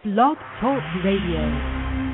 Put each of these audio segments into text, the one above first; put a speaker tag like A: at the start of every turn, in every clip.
A: Blog Talk Radio.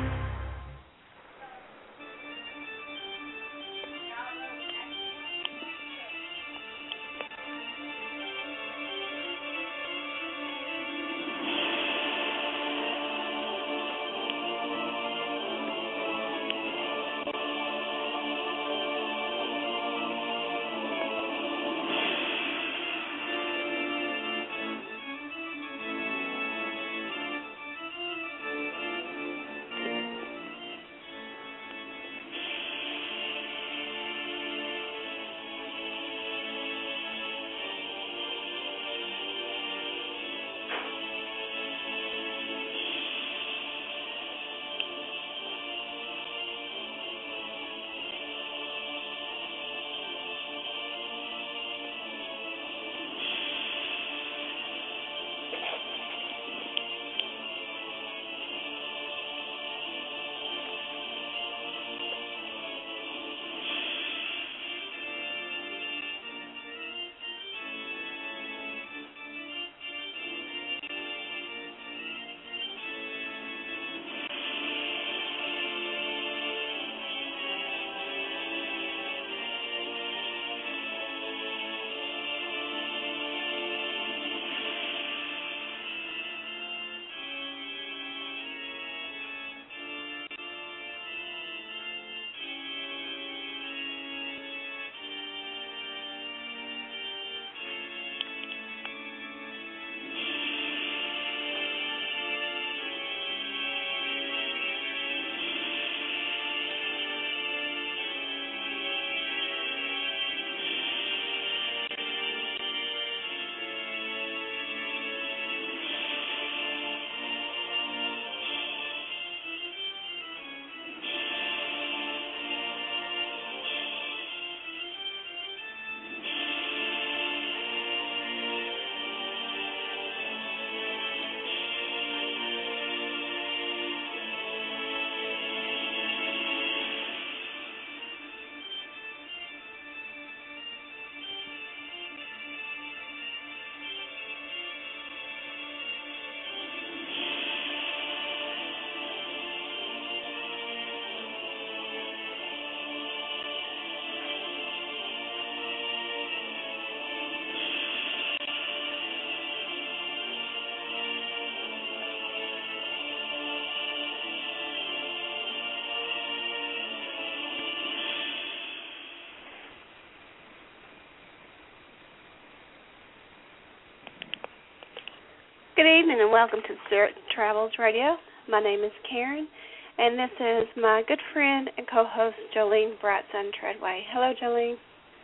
B: Good evening and welcome to Spirit Travels Radio. My name is Karen, and this is my good friend and co-host Jolene Bratson Treadway. Hello, Jolene.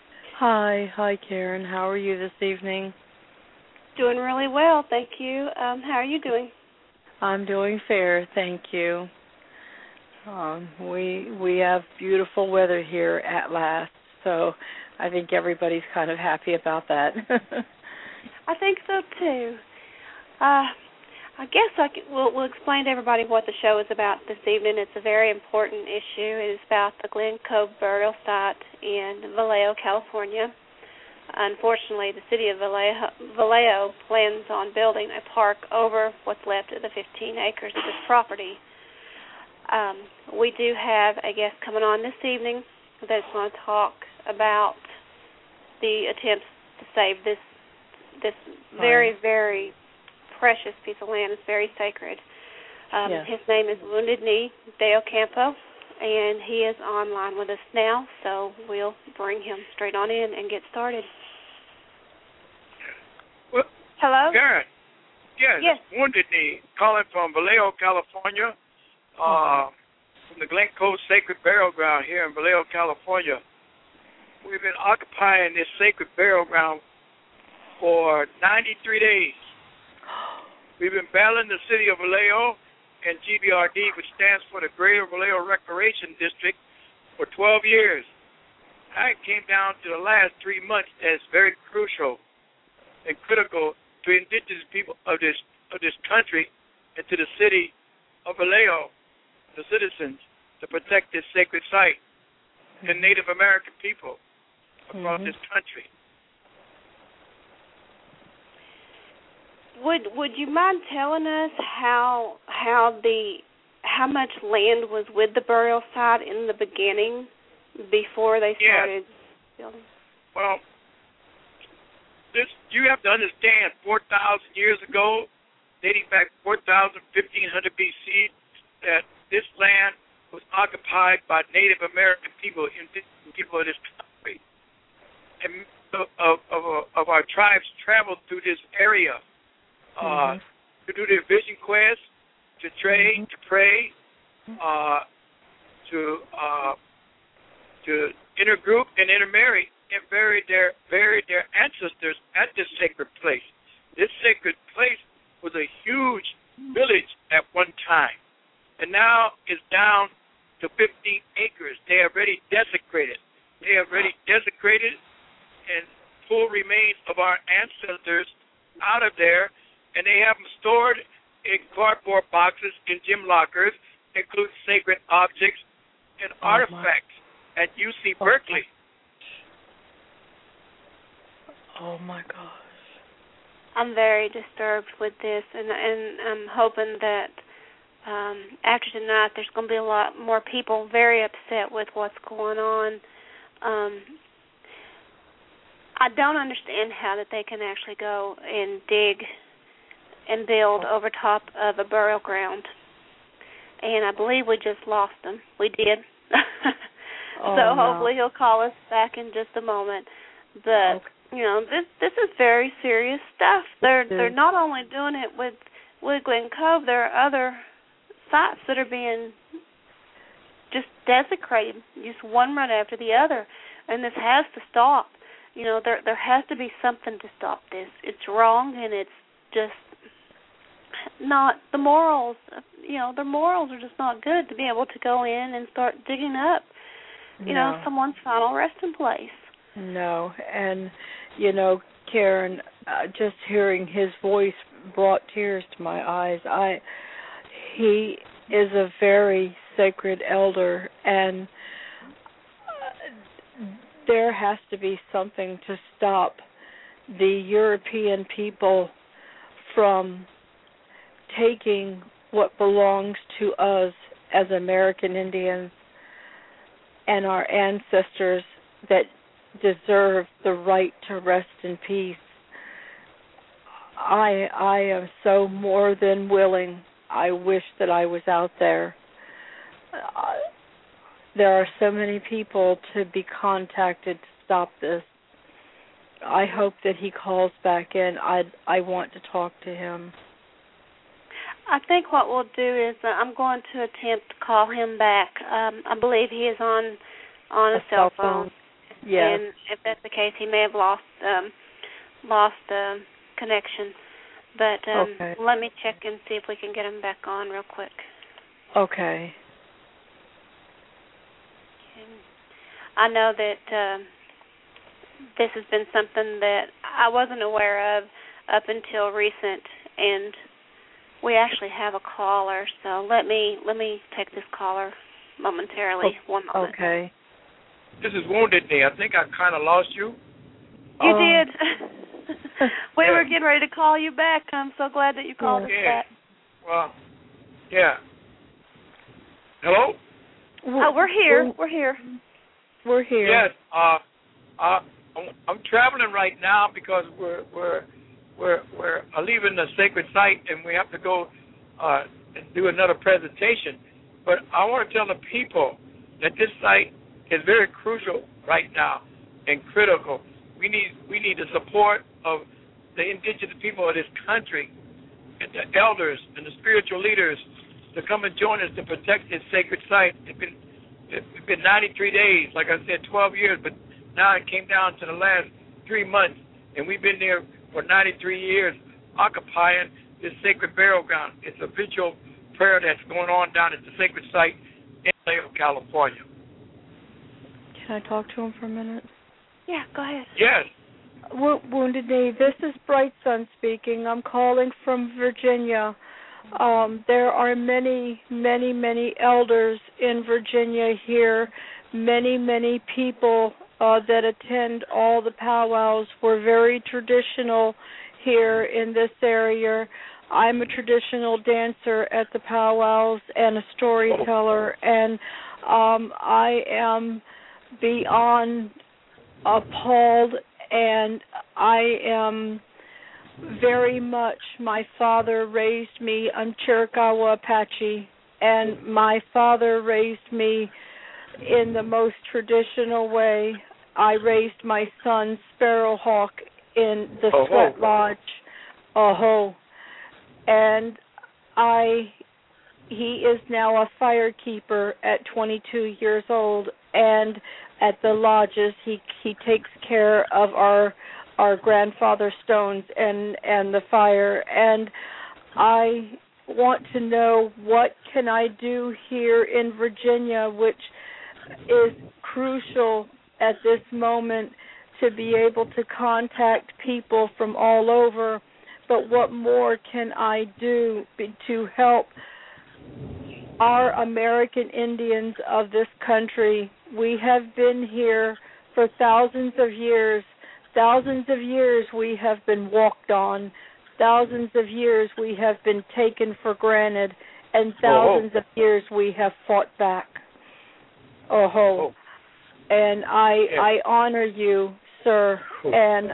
C: Hi, Karen. How are you this evening?
B: Doing really well, thank you. How are you doing?
C: I'm doing fair, thank you. We have beautiful weather here at last, so I think everybody's kind of happy about that.
B: I think so too. I guess we'll explain to everybody what the show is about this evening. It's a very important issue. It is about the Glen Cove burial site in Vallejo, California. Unfortunately, the city of Vallejo plans on building a park over what's left of the 15 acres of this property. We do have a guest coming on this evening that's going to talk about the attempts to save this very, very precious piece of land. Is very sacred.
C: Yes.
B: His name is Wounded Knee Dale Campo, and he is online with us now, so we'll bring him straight on in and get started.
D: Well,
B: hello?
D: Karen.
B: Yes.
D: Wounded Knee, calling from Vallejo, California, from the Glen Cove Sacred Burial Ground here in Vallejo, California. We've been occupying this sacred burial ground for 93 days. We've been battling the city of Vallejo and GBRD, which stands for the Greater Vallejo Recreation District, for 12 years. Now it came down to the last 3 months as very crucial and critical to indigenous people of this country and to the city of Vallejo, the citizens, to protect this sacred site and Native American people across this country.
B: Would you mind telling us how much land was with the burial site in the beginning before they started building?
D: Well, you have to understand, 4,000 years ago, dating back 4,000, 1500 BC, that this land was occupied by Native American people, indigenous people of this country. And of our tribes traveled through this area to do their vision quest, to trade, to pray, to intergroup and intermarry, and buried their ancestors at this sacred place. This sacred place was a huge village at one time, and now it's down to 15 acres. They have already desecrated. And full remains of our ancestors out of there, and they have them stored in cardboard boxes in gym lockers, include sacred objects and artifacts at UC Berkeley.
C: Oh my gosh!
B: I'm very disturbed with this, and I'm hoping that after tonight, there's going to be a lot more people very upset with what's going on. I don't understand how that they can actually go and dig and build over top of a burial ground. And I believe we just lost him. We did. Hopefully he'll call us back in just a moment. But you know, this is very serious stuff. They're not only doing it with Glen Cove. There are other sites that are being just desecrated, just one right after the other, and this has to stop. You know, there has to be something to stop this. It's wrong, and it's just not the morals. You know, the morals are just not good to be able to go in and start digging up, you know, someone's final resting place.
C: No, and you know, Karen, just hearing his voice brought tears to my eyes. He is a very sacred elder, and there has to be something to stop the European people from taking what belongs to us as American Indians and our ancestors that deserve the right to rest in peace. I am so more than willing. I wish that I was out there. There are so many people to be contacted to stop this. I hope that he calls back in. I want to talk to him.
B: I think what we'll do is I'm going to attempt to call him back. I believe he is on a cell phone.
C: Yes.
B: And if that's the case, he may have lost connection. But let me check and see if we can get him back on real quick.
C: Okay.
B: I know that this has been something that I wasn't aware of up until recent, and we actually have a caller. So let me take this caller momentarily. One moment.
C: Okay.
D: This is Wounded Knee. I think I kind of lost you.
B: You did. We were getting ready to call you back. I'm so glad that you called us back.
D: Well, yeah. Hello?
B: We're here. We're here.
C: We're here.
D: Yes. I'm traveling right now because we're leaving the sacred site, and we have to go and do another presentation. But I want to tell the people that this site is very crucial right now and critical. We need the support of the indigenous people of this country and the elders and the spiritual leaders to come and join us to protect this sacred site. It's been 93 days, like I said, 12 years, but now it came down to the last 3 months, and we've been there for 93 years occupying this sacred burial ground. It's a ritual prayer that's going on down at the sacred site in Vallejo, California.
C: Can I talk to him for a minute?
B: Yeah, go ahead.
D: Yes.
C: Wounded Knee, this is Bright Sun speaking. I'm calling from Virginia. There are many, many, many elders in Virginia here, many people that attend all the powwows. We're very traditional here in this area. I'm a traditional dancer at the powwows and a storyteller, and I am beyond appalled, and I am very much, my father raised me, I'm Chiricahua Apache, and my father raised me in the most traditional way. I raised my son Sparrowhawk in the Sweat Lodge, and he is now a firekeeper at 22 years old, and at the lodges he takes care of our grandfather stones and the fire. And I want to know, what can I do here in Virginia, which is crucial at this moment, to be able to contact people from all over, but what more can I do to help our American Indians of this country? We have been here for thousands of years. Thousands of years we have been walked on. Thousands of years we have been taken for granted. And thousands of years we have fought back. And I honor you, sir. And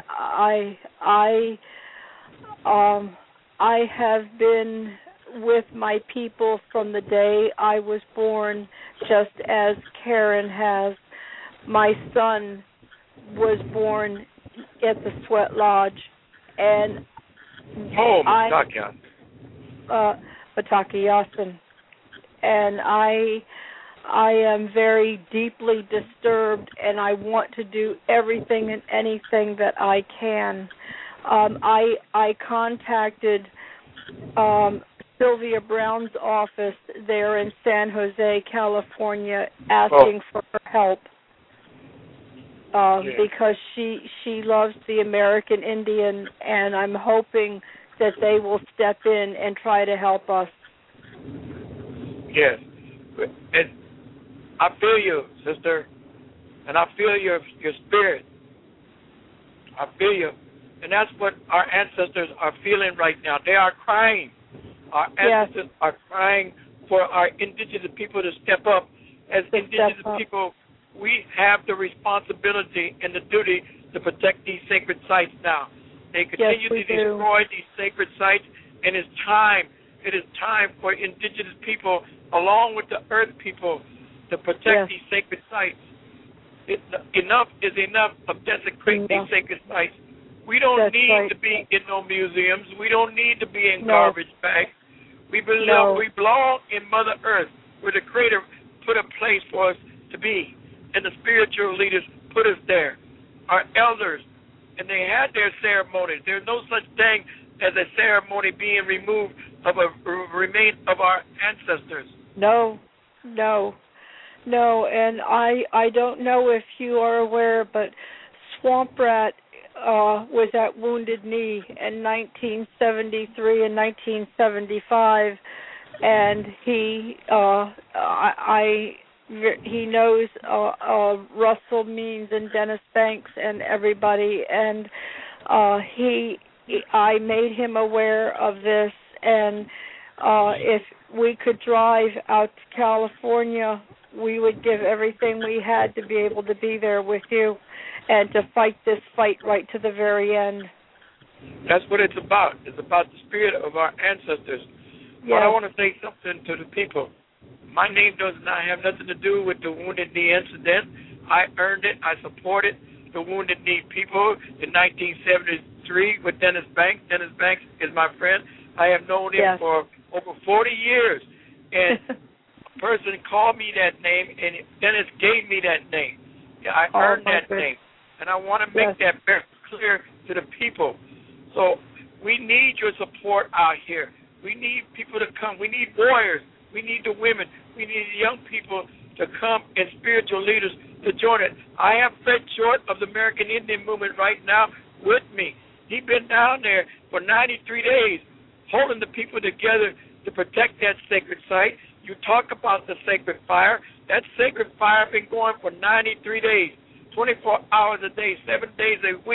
C: I have been with my people from the day I was born, just as Karen has. My son was born at the Sweat Lodge, and Patakiyasin, and I am very deeply disturbed, and I want to do everything and anything that I can. I contacted Sylvia Brown's office there in San Jose, California, asking for her help because she loves the American Indian, and I'm hoping that they will step in and try to help us.
D: Yes. And I feel you, sister, and I feel your spirit. I feel you. And that's what our ancestors are feeling right now. They are crying. Our ancestors are crying for our indigenous people to step up. As indigenous people, we have the responsibility and the duty to protect these sacred sites now. They continue to destroy these sacred sites, and it's time. It is time for indigenous people, along with the earth people, to protect these sacred sites. Enough is enough of desecrating these sacred sites. We don't need to be in no museums. We don't need to be in garbage bags. We belong in Mother Earth, where the Creator put a place for us to be, and the spiritual leaders put us there. Our elders, and they had their ceremonies. There's no such thing as a ceremony being removed of a remain of our ancestors.
C: No, and I don't know if you are aware, but Swamp Rat was at Wounded Knee in 1973 and 1975, and he knows Russell Means and Dennis Banks and everybody, and I made him aware of this, and if we could drive out to California, we would give everything we had to be able to be there with you and to fight this fight right to the very end.
D: That's what it's about. It's about the spirit of our ancestors. Yes. But I want to say something to the people. My name does not have nothing to do with the Wounded Knee incident. I earned it. I supported the Wounded Knee people in 1973 with Dennis Banks. Dennis Banks is my friend. I have known him for over 40 years. And a person called me that name, and Dennis gave me that name. I earned that name. And I want to make that very clear to the people. So we need your support out here. We need people to come. We need warriors. We need the women. We need the young people to come and spiritual leaders to join it. I have Fred Short of the American Indian Movement right now with me. He's been down there for 93 days holding the people together to protect that sacred site. You talk about the sacred fire. That sacred fire has been going for 93 days, 24 hours a day, 7 days a week.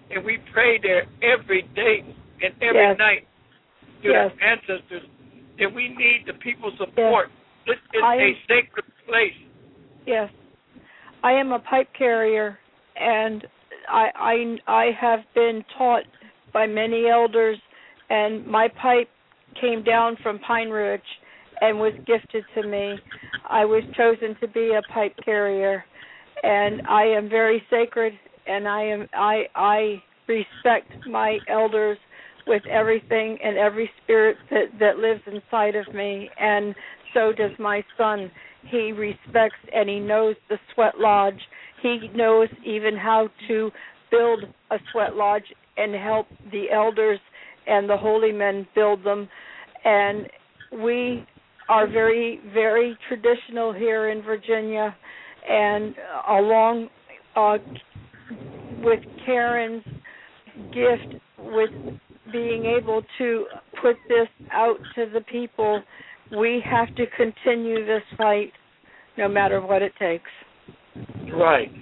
D: and we pray there every day and every night to the ancestors, and we need the people's support. This is a sacred place.
C: Yes. I am a pipe carrier, and I have been taught by many elders, and my pipe came down from Pine Ridge and was gifted to me. I was chosen to be a pipe carrier, and I am very sacred, and I respect my elders with everything and every spirit that lives inside of me, and so does my son. He respects and he knows the sweat lodge. He knows even how to build a sweat lodge and help the elders and the holy men build them. And we are very, very traditional here in Virginia, and along with Karen's gift with being able to put this out to the people, we have to continue this fight no matter what it takes.
D: Right.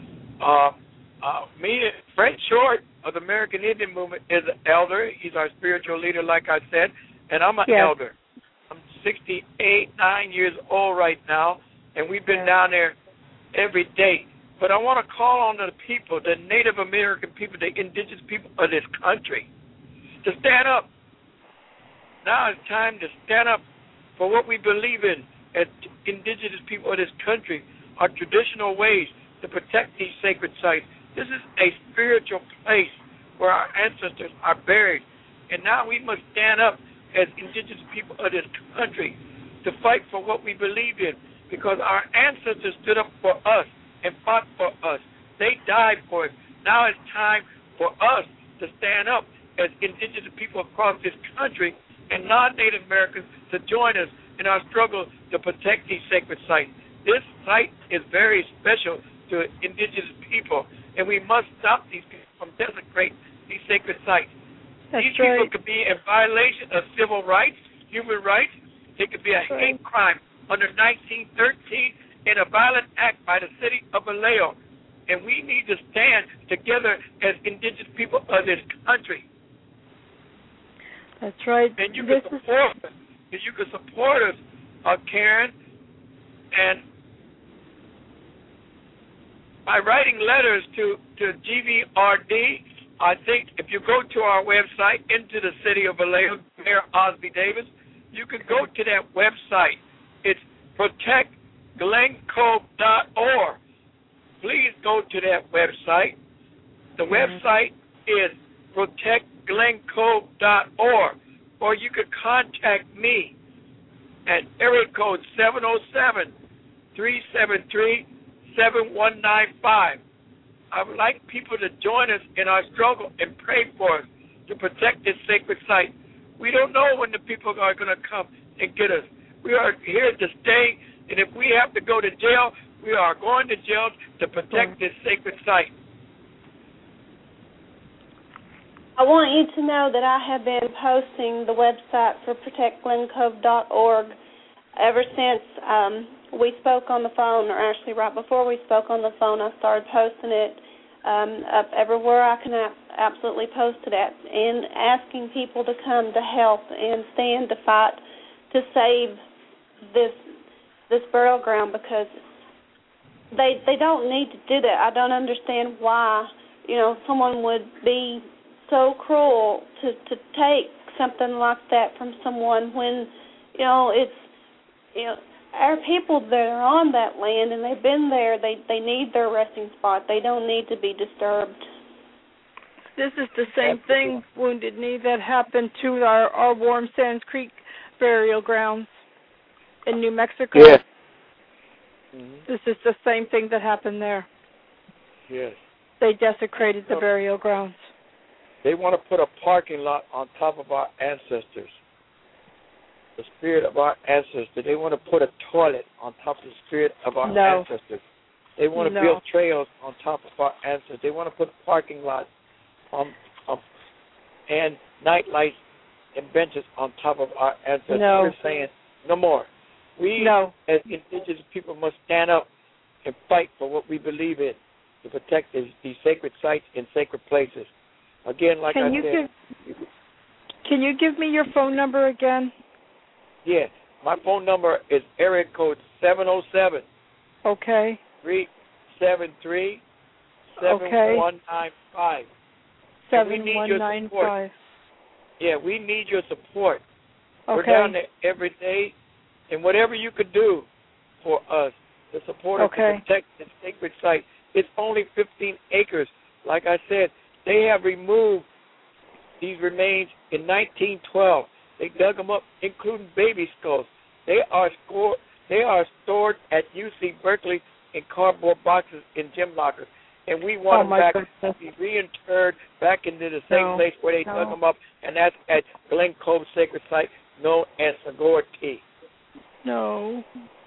D: Fred Short of the American Indian Movement is an elder. He's our spiritual leader, like I said, and I'm an elder. I'm 9 years old right now, and we've been down there every day. But I want to call on the people, the Native American people, the indigenous people of this country, to stand up. Now it's time to stand up for what we believe in as indigenous people of this country, our traditional ways to protect these sacred sites. This is a spiritual place where our ancestors are buried. And now we must stand up as indigenous people of this country to fight for what we believe in, because our ancestors stood up for us and fought for us. They died for us. Now it's time for us to stand up as indigenous people across this country and non-Native Americans to join us in our struggle to protect these sacred sites. This site is very special to indigenous people, and we must stop these people from desecrating these sacred sites. These people could be in violation of civil rights, human rights. It could be a hate crime under 1913 and a violent act by the city of Vallejo. And we need to stand together as indigenous people of this country.
C: That's right.
D: And you can support us. And you can support us, Karen, and by writing letters to GVRD. I think if you go to our website, Into the City of Vallejo, Mayor Osby Davis, you can go to that website. It's protectglencove.org. Please go to that website. The website is protectglencove.org, or you could contact me at area code 707-373-7195. I would like people to join us in our struggle and pray for us to protect this sacred site. We don't know when the people are going to come and get us. We are here to stay, and if we have to go to jail, we are going to jail to protect this sacred site.
B: I want you to know that I have been posting the website for protectglencove.org ever since we spoke on the phone, or actually right before we spoke on the phone. I started posting it up everywhere I can absolutely post it at, and asking people to come to help and stand to fight to save this burial ground, because they don't need to do that. I don't understand why someone would be so cruel to take something like that from someone when it's our people that are on that land and they've been there. They need their resting spot. They don't need to be disturbed.
C: This is the same thing, Wounded Knee, that happened to our Warm Sands Creek burial grounds in New Mexico.
D: Yes. Mm-hmm.
C: This is the same thing that happened there.
D: Yes.
C: They desecrated the burial grounds.
D: They want to put a parking lot on top of our ancestors, the spirit of our ancestors. They want to put a toilet on top of the spirit of our ancestors. They want to build trails on top of our ancestors. They want to put parking lots and night lights and benches on top of our ancestors. We're saying no more. We, as indigenous people, must stand up and fight for what we believe in to protect these sacred sites and sacred places.
E: Again, like I said.
C: Can you give me your phone number again?
E: Yes. My phone number is area code 707.
C: Okay.
E: 373 7195.
C: 7195.
E: Yeah, we need your support.
C: Okay.
E: We're down there every day, and whatever you could do for us to support us to protect the sacred site. It's only 15 acres. Like I said, they have removed these remains in 1912. They dug them up, including baby skulls. They are stored at UC Berkeley in cardboard boxes in gem lockers. And we want them back to be reinterred back into the same place where they dug them up, and that's at Glen Cove Sacred Site, known as Sagora T.
C: No.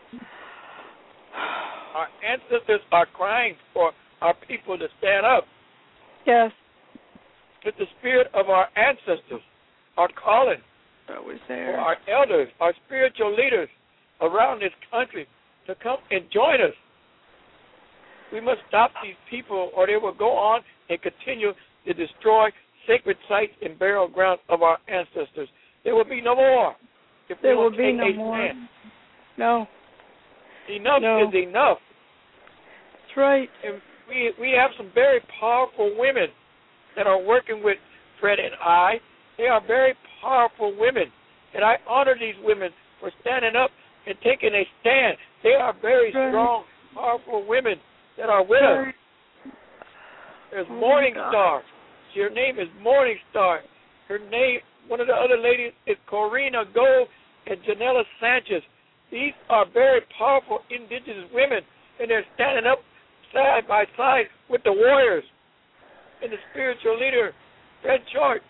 E: Our ancestors are crying for our people to stand up.
C: Yes.
E: But the spirit of our ancestors are calling for our elders, our spiritual leaders around this country to come and join us. We must stop these people, or they will go on and continue to destroy sacred sites and burial grounds of our ancestors. There will be no more.
C: There will be no more. No.
E: Enough is enough.
C: That's right.
E: And we have some very powerful women that are working with Fred and I. They are very powerful women, and I honor these women for standing up and taking a stand. They are very strong, powerful women that are with us. There's Morning Star. Her name is Morning Star. Her name, one of the other ladies is Corina Gold and Janella Sanchez. These are very powerful indigenous women, and they're standing up side by side with the warriors and the spiritual leader, Fred Short.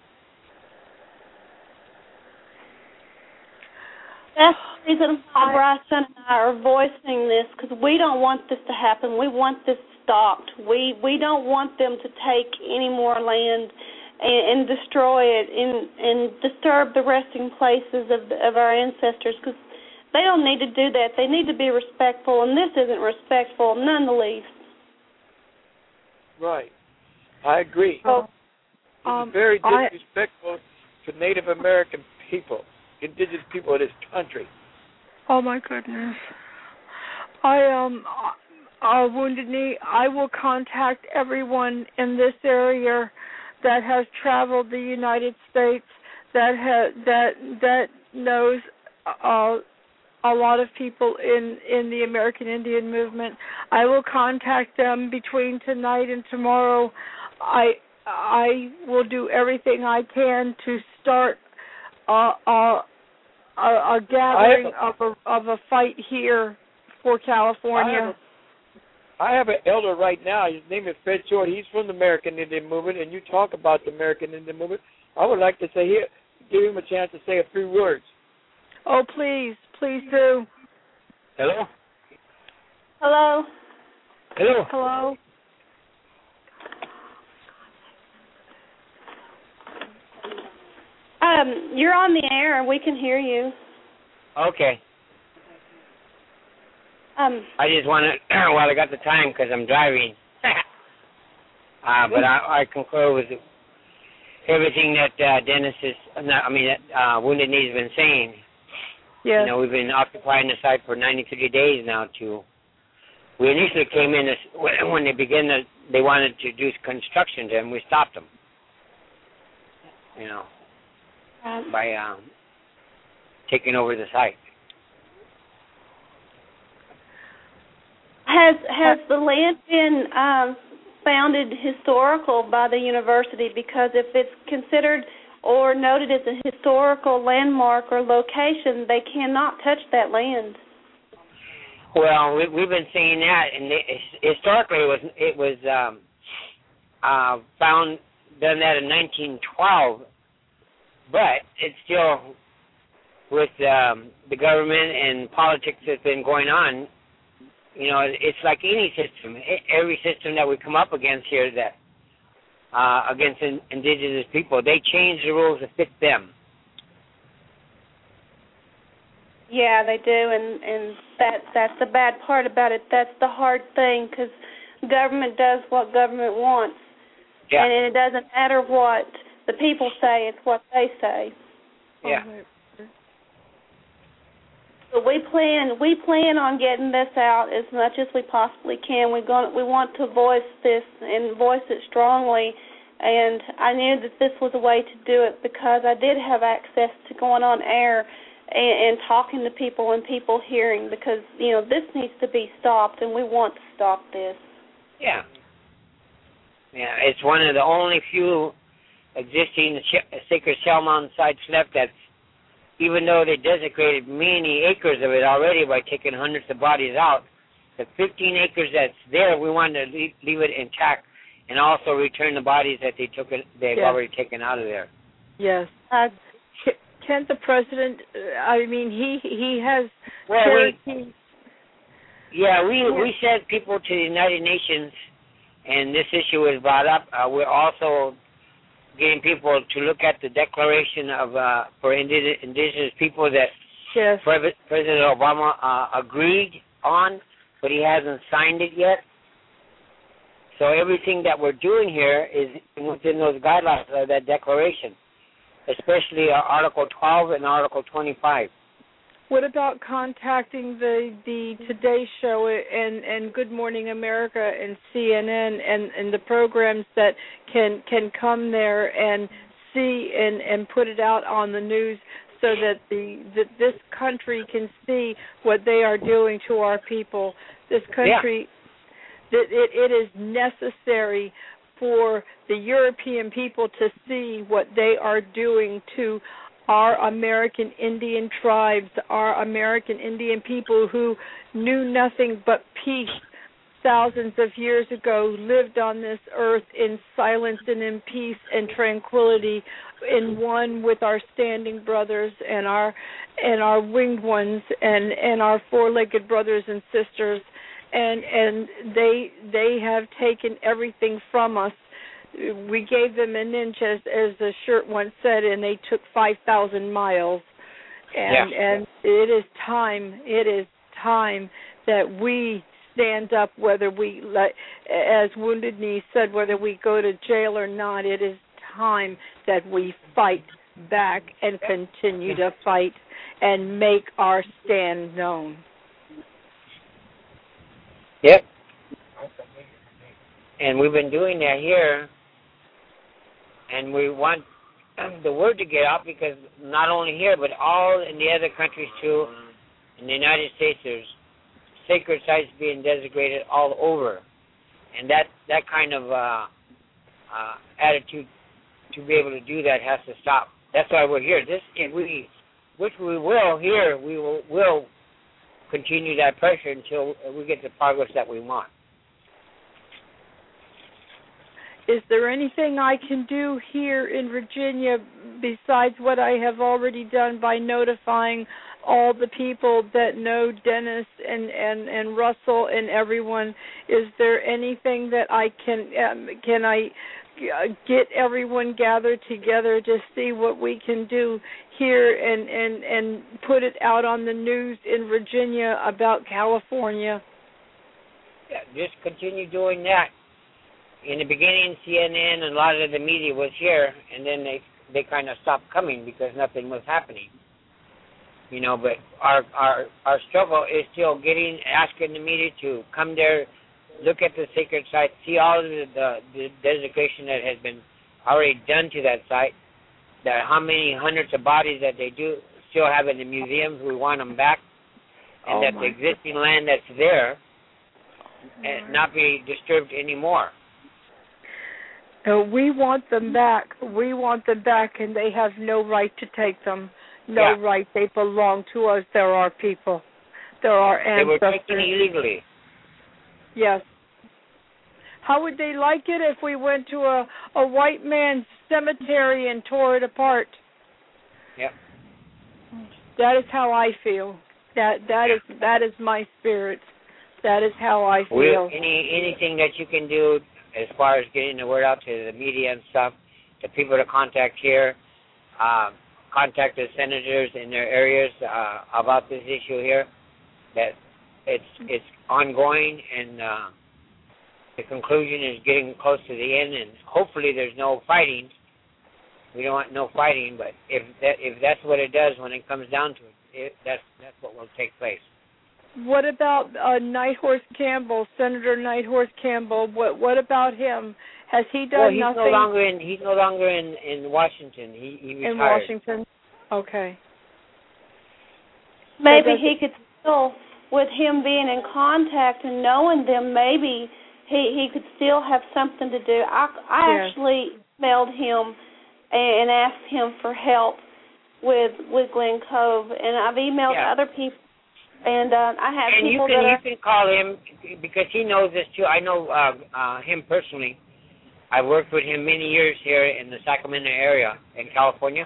B: That's the reason why Bryson and I are voicing this, because we don't want this to happen. We want this stopped. We don't want them to take any more land and destroy it and disturb the resting places of our ancestors, because they don't need to do that. They need to be respectful, and this isn't respectful, none the least.
E: Right. I agree. It's very disrespectful to Native American people, indigenous people of this country.
C: Oh, my goodness. Wounded Knee, I will contact everyone in this area that has traveled the United States, that knows a lot of people in the American Indian movement. I will contact them between tonight and tomorrow. I will do everything I can to start a gathering of a fight here for California.
E: I have an elder right now. His name is Fred Short. He's from the American Indian Movement, and you talk about the American Indian Movement. I would like to say here, give him a chance to say a few words.
C: Oh, please do.
E: Hello?
B: Hello?
E: Hello?
C: Hello?
B: You're on the air, and we can hear you.
F: Okay. I just want to, while I got the time, because I'm driving, but I concur with everything that Dennis Wounded Knee has been saying.
C: Yes.
F: You know, we've been occupying the site for 93 days now. We initially came in when they wanted to do construction to them. We stopped them. You know, by taking over the site.
B: Has the land been founded historical by the university? Because if it's considered or noted as a historical landmark or location, they cannot touch that land.
F: Well, we've been saying that, and historically it was done that in 1912, but it's still with the government and politics that's been going on. You know, it's like any system. Every system that we come up against here that against indigenous people, they change the rules to fit them.
B: Yeah, they do, and that's the bad part about it. That's the hard thing, because government does what government wants. And it doesn't matter what the people say; it's what they say.
F: Yeah.
B: But we plan on getting this out as much as we possibly can. We want to voice this and voice it strongly. And I knew that this was a way to do it because I did have access to going on air and talking to people and people hearing, because, this needs to be stopped, and we want to stop this.
F: Yeah. Yeah, it's one of the only few existing sacred shell mountain sites left that's, even though they desecrated many acres of it already by taking hundreds of bodies out, the 15 acres that's there, we wanted to leave it intact and also return the bodies that they've already taken out of there.
C: Yes. Can't the president? He has.
F: Well, we sent people to the United Nations, and this issue was brought up. We're also getting people to look at the Declaration of for Indigenous People that President Obama agreed on, but he hasn't signed it yet. So everything that we're doing here is within those guidelines of that declaration, especially Article 12 and Article 25.
C: What about contacting the Today Show and Good Morning America and CNN and the programs that can come there and see and put it out on the news so that this country can see what they are doing to our people? This country, it is necessary for the European people to see what they are doing to our American Indian tribes, our American Indian people who knew nothing but peace thousands of years ago, lived on this earth in silence and in peace and tranquility, in one with our standing brothers and our winged ones and our four-legged brothers and sisters, and they have taken everything from us. We gave them an inch, as the shirt once said, and they took 5,000 miles. And it is time that we stand up, whether we, as Wounded Knee said, whether we go to jail or not. It is time that we fight back and continue to fight and make our stand known.
F: Yep. And we've been doing that here. And we want the word to get out, because not only here, but all in the other countries too, in the United States, there's sacred sites being desecrated all over. And that kind of attitude to be able to do that has to stop. That's why we're here. We will continue that pressure until we get the progress that we want.
C: Is there anything I can do here in Virginia besides what I have already done by notifying all the people that know Dennis and Russell and everyone? Is there anything that I can I get everyone gathered together to see what we can do here and put it out on the news in Virginia about California?
F: Yeah, just continue doing that. In the beginning, CNN and a lot of the media was here, and then they kind of stopped coming because nothing was happening. But our struggle is still asking the media to come there, look at the sacred site, see all of the desecration that has been already done to that site, that how many hundreds of bodies that they do still have in the museums. We want them back, and that the existing land that's there not be disturbed anymore.
C: We want them back. We want them back, and they have no right to take them. No right. They belong to us. They're our people. They're our ancestors.
F: They were taken illegally.
C: Yes. How would they like it if we went to a white man's cemetery and tore it apart?
F: Yep.
C: That is how I feel. That is my spirit. That is how I feel.
F: Anything that you can do as far as getting the word out to the media and stuff, the people to contact here, contact the senators in their areas about this issue here, that it's ongoing, and the conclusion is getting close to the end, and hopefully there's no fighting. We don't want no fighting, but if that's what it does when it comes down to it, that's what will take place.
C: What about Nighthorse Campbell, Senator Nighthorse Campbell? What about him? Has he done nothing?
F: He's no longer in Washington. He retired.
C: In Washington. Okay.
B: Maybe he could still, with him being in contact and knowing them, maybe he could still have something to do. I actually emailed him and asked him for help with Glen Cove, and I've emailed other people, and I have people
F: you can call him because he knows this too. I know him personally. I worked with him many years here in the Sacramento area in California.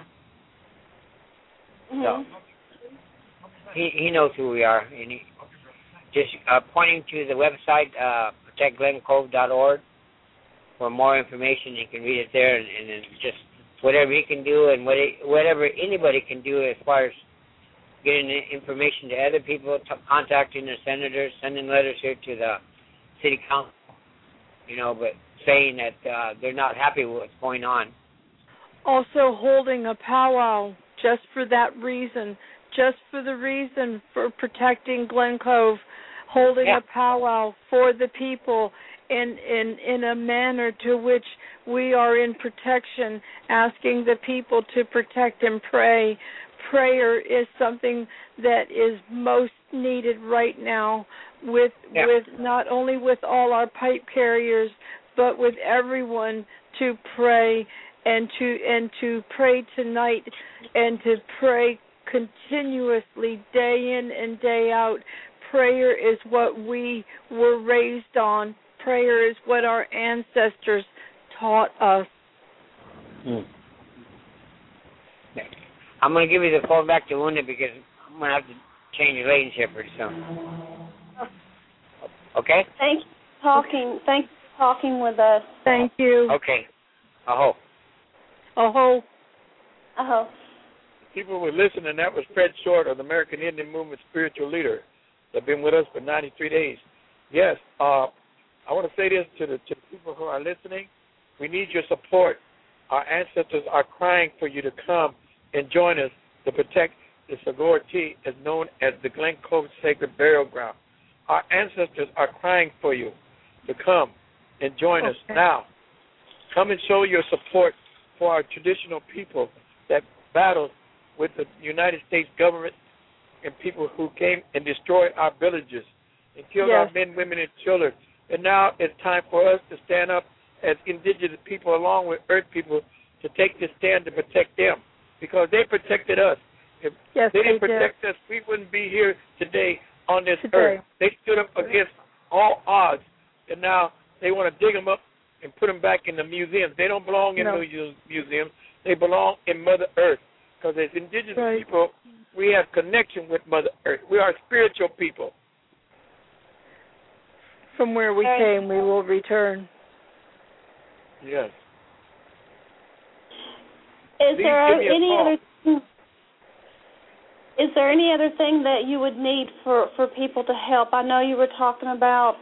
F: So he knows who we are, and he just pointing to the website protectglencove.org for more information. You can read it there, and just whatever he can do and whatever anybody can do as far as getting information to other people, contacting the senators, sending letters here to the city council, but saying that they're not happy with what's going on.
C: Also holding a powwow just for that reason, just for the reason for protecting Glen Cove, holding a powwow for the people in a manner to which we are in protection, asking the people to protect and pray. Prayer is something that is most needed right now with not only with all our pipe carriers, but with everyone to pray and to pray tonight and to pray continuously day in and day out. Prayer is what we were raised on. Prayer is what our ancestors taught us.
F: I'm going to give you the phone back to Luna because I'm going to have to change your lanes here pretty soon. Okay?
B: Thank you for talking with us.
C: Thank you.
F: Okay. Aho.
C: Aho.
B: Aho.
E: People were listening. That was Fred Short of the American Indian Movement spiritual leader. They've been with us for 93 days. Yes, I want to say this to the people who are listening. We need your support. Our ancestors are crying for you to come and join us to protect the Sagorati, as known as the Glen Cove Sacred Burial Ground. Our ancestors are crying for you to come and join us now. Come and show your support for our traditional people that battled with the United States government and people who came and destroyed our villages and killed our men, women, and children. And now it's time for us to stand up as indigenous people along with earth people to take this stand to protect them because they protected us. If they didn't protect us, we wouldn't be here today on this earth. They stood up against all odds, and now they want to dig them up and put them back in the museums. They don't belong in museums. They belong in Mother Earth because as indigenous people, we have connection with Mother Earth. We are spiritual people.
C: From where we came, we will return.
E: Yes.
B: Is there any other thing that you would need for people to help? I know you were talking about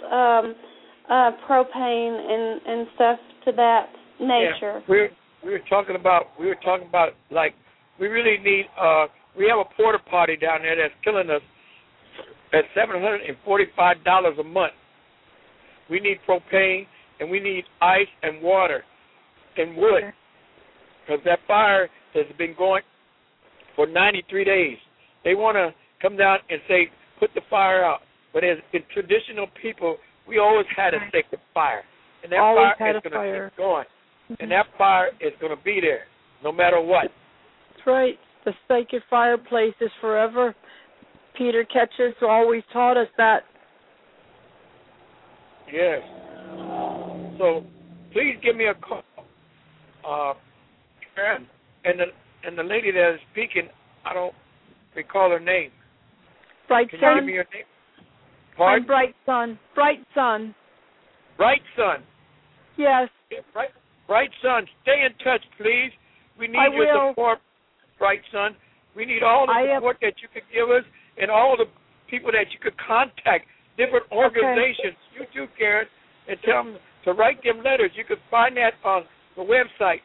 B: propane and stuff to that nature.
E: Yeah. We were talking about like we really need. We have a porta potty down there that's killing us at $745 a month. We need propane and we need ice and water and wood because that fire has been going for 93 days. They want to come down and say, put the fire out. But as in traditional people, we always had a sacred fire. And that fire is going to keep going. And that fire is going to be there no matter what.
C: That's right. The sacred fireplace is forever. Peter Ketchers always taught us that.
E: Yes. So please give me a call. And the lady that is speaking, I don't recall her name.
C: Bright
E: Can
C: Sun.
E: you give me your name? Pardon?
C: I'm Bright Sun. Bright Sun.
E: Bright Sun.
C: Yes.
E: Yeah, Bright Sun. Stay in touch, please. We need your support, Bright Sun. We need all the support that you could give us and all the people that you could contact, different organizations. You too, Karen. and tell them to write them letters. You can find that on the website,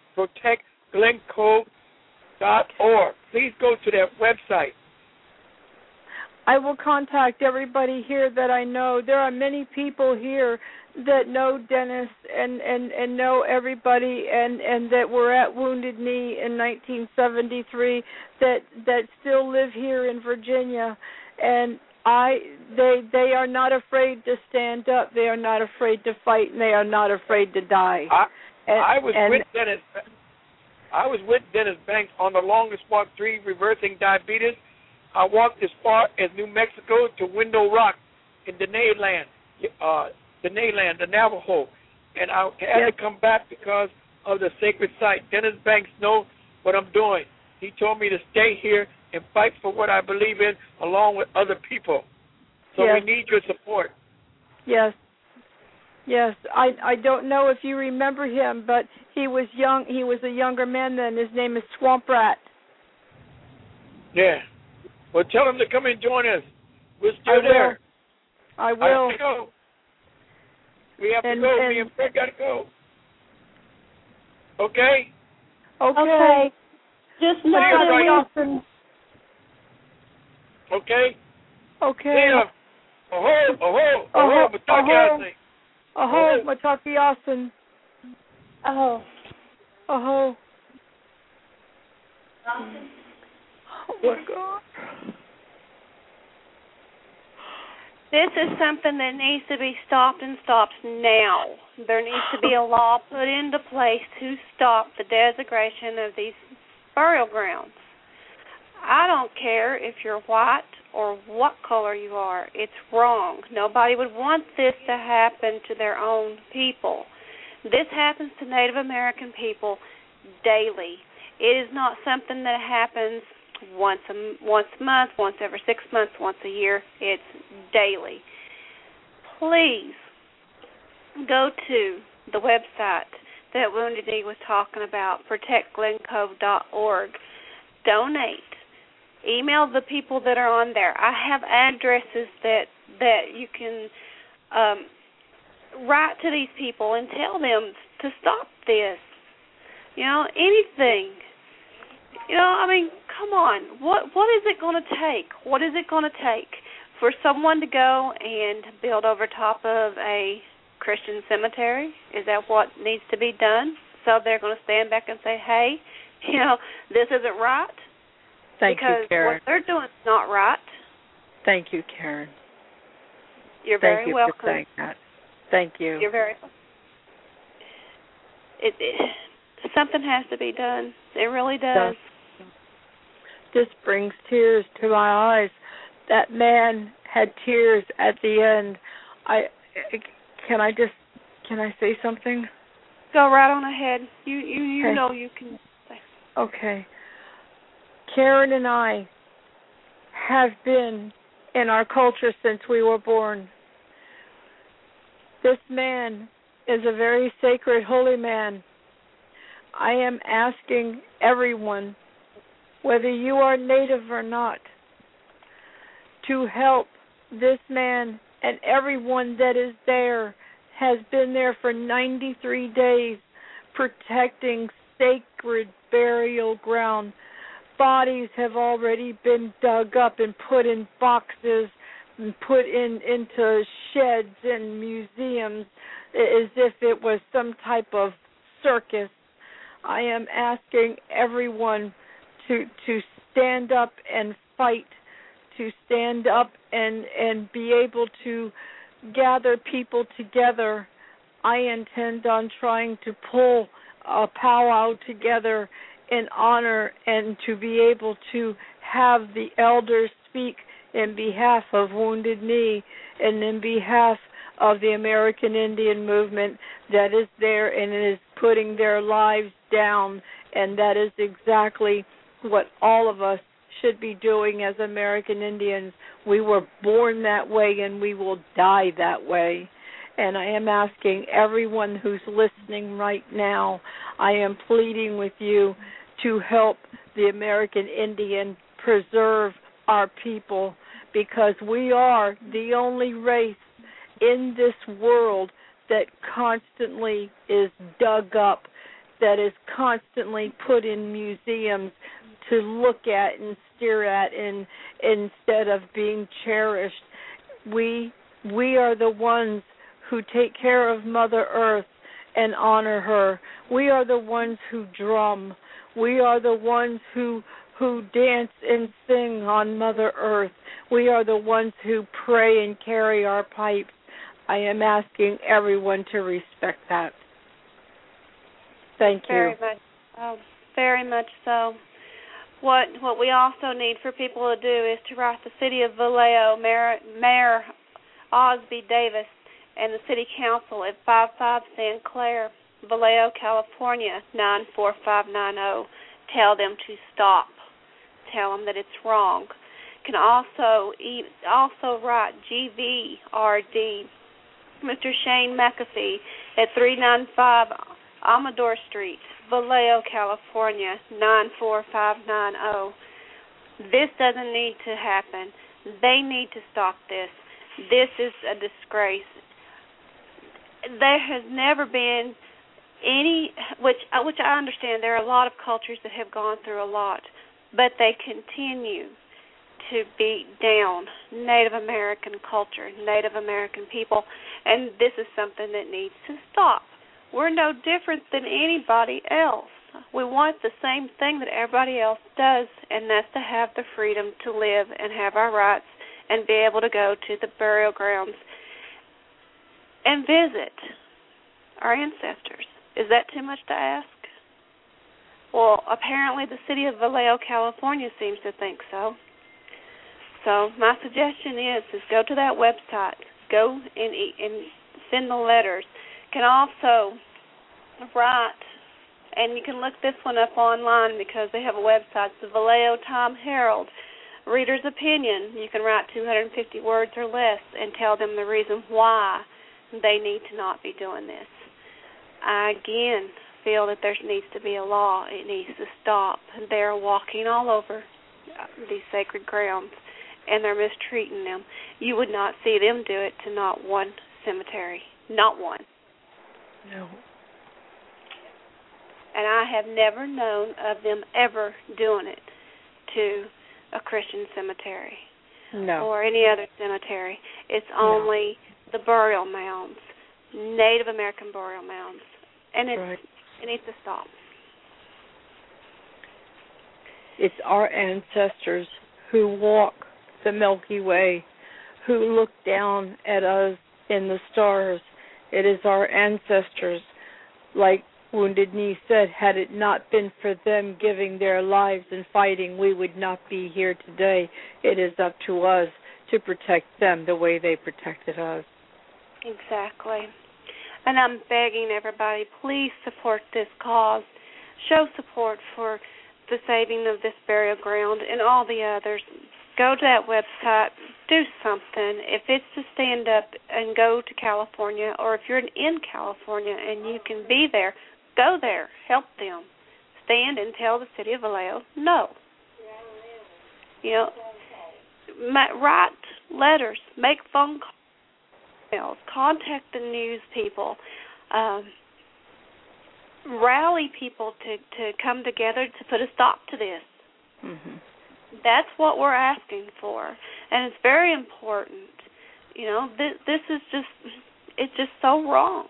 E: protectglencove.org. Please go to that website.
C: I will contact everybody here that I know. There are many people here that know Dennis and know everybody and that were at Wounded Knee in 1973 that still live here in Virginia, and they are not afraid to stand up. They are not afraid to fight, and they are not afraid to die.
E: I was with Dennis Banks on the longest walk 3 reversing diabetes. I walked as far as New Mexico to Window Rock in Dene Land, the Navajo, and I had to come back because of the sacred site. Dennis Banks knows what I'm doing. He told me to stay here and fight for what I believe in along with other people. So we need your support.
C: Yes. Yes, I don't know if you remember him, but he was young. He was a younger man then. His name is Swamp Rat.
E: Yeah. Well, tell him to come and join us. We're still there.
C: I will.
E: I have to go. We have to go. Me and Fred got to go. Okay?
C: Okay.
B: Just know that we often...
E: Okay?
C: Okay.
E: Yeah. Aho, Mataki.
C: Aho, Mataki Austin.
B: Aho.
C: Oh my God.
B: This is something that needs to be stopped and stopped now. There needs to be a law put into place to stop the desecration of these burial grounds. I don't care if you're white or what color you are. It's wrong. Nobody would want this to happen to their own people. This happens to Native American people daily. It is not something that happens once a month, once every 6 months, once a year. It's daily. Please go to the website that Wounded Knee was talking about, protectglencove.org. Donate. Email the people that are on there. I have addresses that you can write to these people and tell them to stop this. You know, anything. You know, I mean, come on. What is it going to take? What is it going to take for someone to go and build over top of a Christian cemetery? Is that what needs to be done? So they're going to stand back and say, hey, you know, this isn't right?
C: Thank you, Karen.
B: What they're doing is not right.
C: Thank you, Karen.
B: You're very welcome.
C: Thank you for saying that. Thank you.
B: You're very welcome. Something has to be done. It really does.
C: This brings tears to my eyes. That man had tears at the end. Can I say something?
B: Go right on ahead. You
C: okay.
B: know you can say.
C: Okay. Karen and I have been in our culture since we were born. This man is a very sacred, holy man. I am asking everyone, whether you are Native or not, to help this man, and everyone that is there has been there for 93 days protecting sacred burial ground. Bodies have already been dug up and put in boxes and put into sheds and museums as if it was some type of circus. I am asking everyone to stand up and fight, to stand up and be able to gather people together. I intend on trying to pull a powwow together in honor and to be able to have the elders speak in behalf of Wounded Knee and in behalf of the American Indian movement that is there and is putting their lives down, and that is exactly what all of us should be doing as American Indians. We were born that way and we will die that way. And I am asking everyone who's listening right now, I am pleading with you to help the American Indian preserve our people, because we are the only race in this world that constantly is dug up, that is constantly put in museums to look at and stare at, and instead of being cherished. We are the ones who take care of Mother Earth and honor her. We are the ones who drum. We are the ones who dance and sing on Mother Earth. We are the ones who pray and carry our pipes. I am asking everyone to respect that. Thank you.
B: Very much so. What we also need for people to do is to write the City of Vallejo, Mayor Osby Davis, and the City Council at 55 San Clair, Vallejo, California, 94590. Tell them to stop. Tell them that it's wrong. Can also write GVRD, Mr. Shane McAfee, at 395 Amador Street, Vallejo, California, 94590. This doesn't need to happen. They need to stop this. This is a disgrace. There has never been any, which I understand, there are a lot of cultures that have gone through a lot, but they continue to beat down Native American culture, Native American people, and this is something that needs to stop. We're no different than anybody else. We want the same thing that everybody else does, and that's to have the freedom to live and have our rights and be able to go to the burial grounds and visit our ancestors. Is that too much to ask? Well, apparently the City of Vallejo, California seems to think so. So my suggestion is go to that website, go and send the letters. Can also write, and you can look this one up online because they have a website, the Vallejo Time-Herald, Reader's Opinion. You can write 250 words or less and tell them the reason why they need to not be doing this. I, again, feel that there needs to be a law. It needs to stop. They're walking all over these sacred grounds, and they're mistreating them. You would not see them do it to not one cemetery. Not one.
C: No.
B: And I have never known of them ever doing it to a Christian cemetery.
C: No.
B: Or any other cemetery. It's only the burial mounds, Native American burial mounds. And it needs to stop.
C: It's our ancestors who walk the Milky Way, who look down at us in the stars. It is our ancestors, like Wounded Knee said, had it not been for them giving their lives and fighting, we would not be here today. It is up to us to protect them the way they protected us.
B: Exactly. And I'm begging everybody, please support this cause. Show support for the saving of this burial ground and all the others. Go to that website. Do something. If it's to stand up and go to California, or if you're in California and you can be there, go there. Help them. Stand and tell the City of Vallejo no. You know, write letters, make phone calls, contact the news people, rally people to come together to put a stop to this.
C: Mm-hmm.
B: That's what we're asking for, and it's very important. You know, this is it's just so wrong.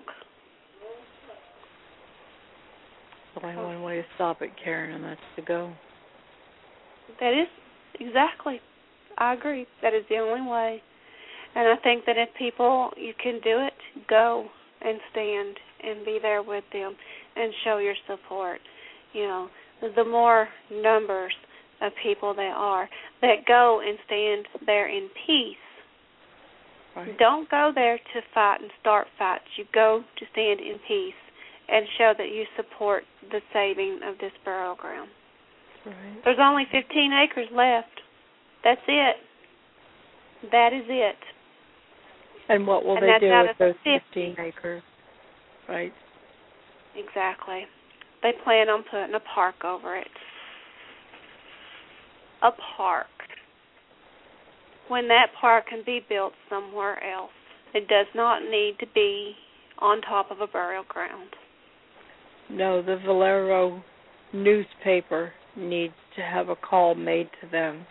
C: Only one way to stop it, Karen, and that's to go.
B: That is exactly. I agree. That is the only way. And I think that if people, you can do it, go and stand and be there with them and show your support. You know, the more numbers of people there are that go and stand there in peace.
C: Right.
B: Don't go there to fight and start fights. You go to stand in peace and show that you support the saving of this burial ground.
C: Right.
B: There's only 15 acres left. That's it. That is it.
C: And what will they do with those 15 acres? Right.
B: Exactly. They plan on putting a park over it. A park. When that park can be built somewhere else. It does not need to be on top of a burial ground.
C: No, the Valero newspaper needs to have a call made to them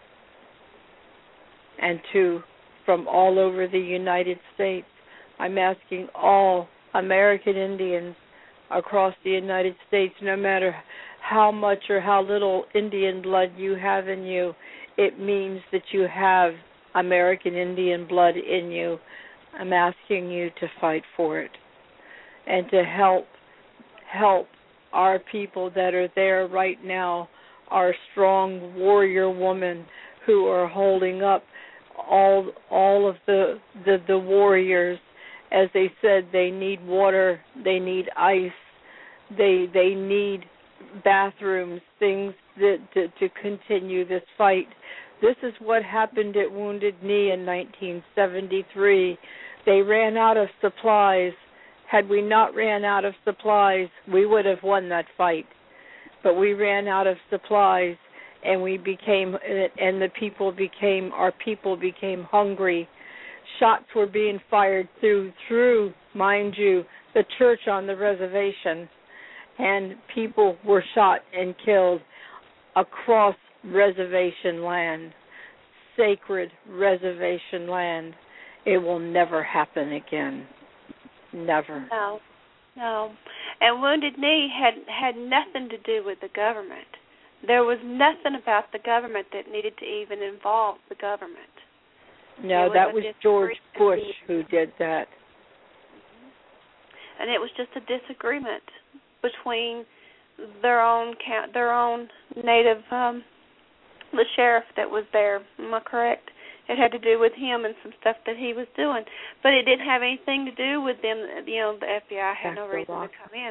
C: and from all over the United States. I'm asking all American Indians across the United States, no matter how much or how little Indian blood you have in you, it means that you have American Indian blood in you. I'm asking you to fight for it and to help our people that are there right now, our strong warrior women who are holding up all of the warriors. As they said, they need water, they need ice, they need bathrooms, things to continue this fight. This is what happened at Wounded Knee in 1973. They ran out of supplies. Had we not ran out of supplies, we would have won that fight. But we ran out of supplies, and our people became hungry. Shots were being fired through, mind you, the church on the reservation, and people were shot and killed across reservation land, sacred reservation land. It will never happen again. Never.
B: No. And Wounded Knee had nothing to do with the government. There was nothing about the government that needed to even involve the government.
C: No, that was George Bush who did that.
B: And it was just a disagreement between their own native, the sheriff that was there. Am I correct? It had to do with him and some stuff that he was doing, but it didn't have anything to do with them. You know, the FBI had no reason to come in.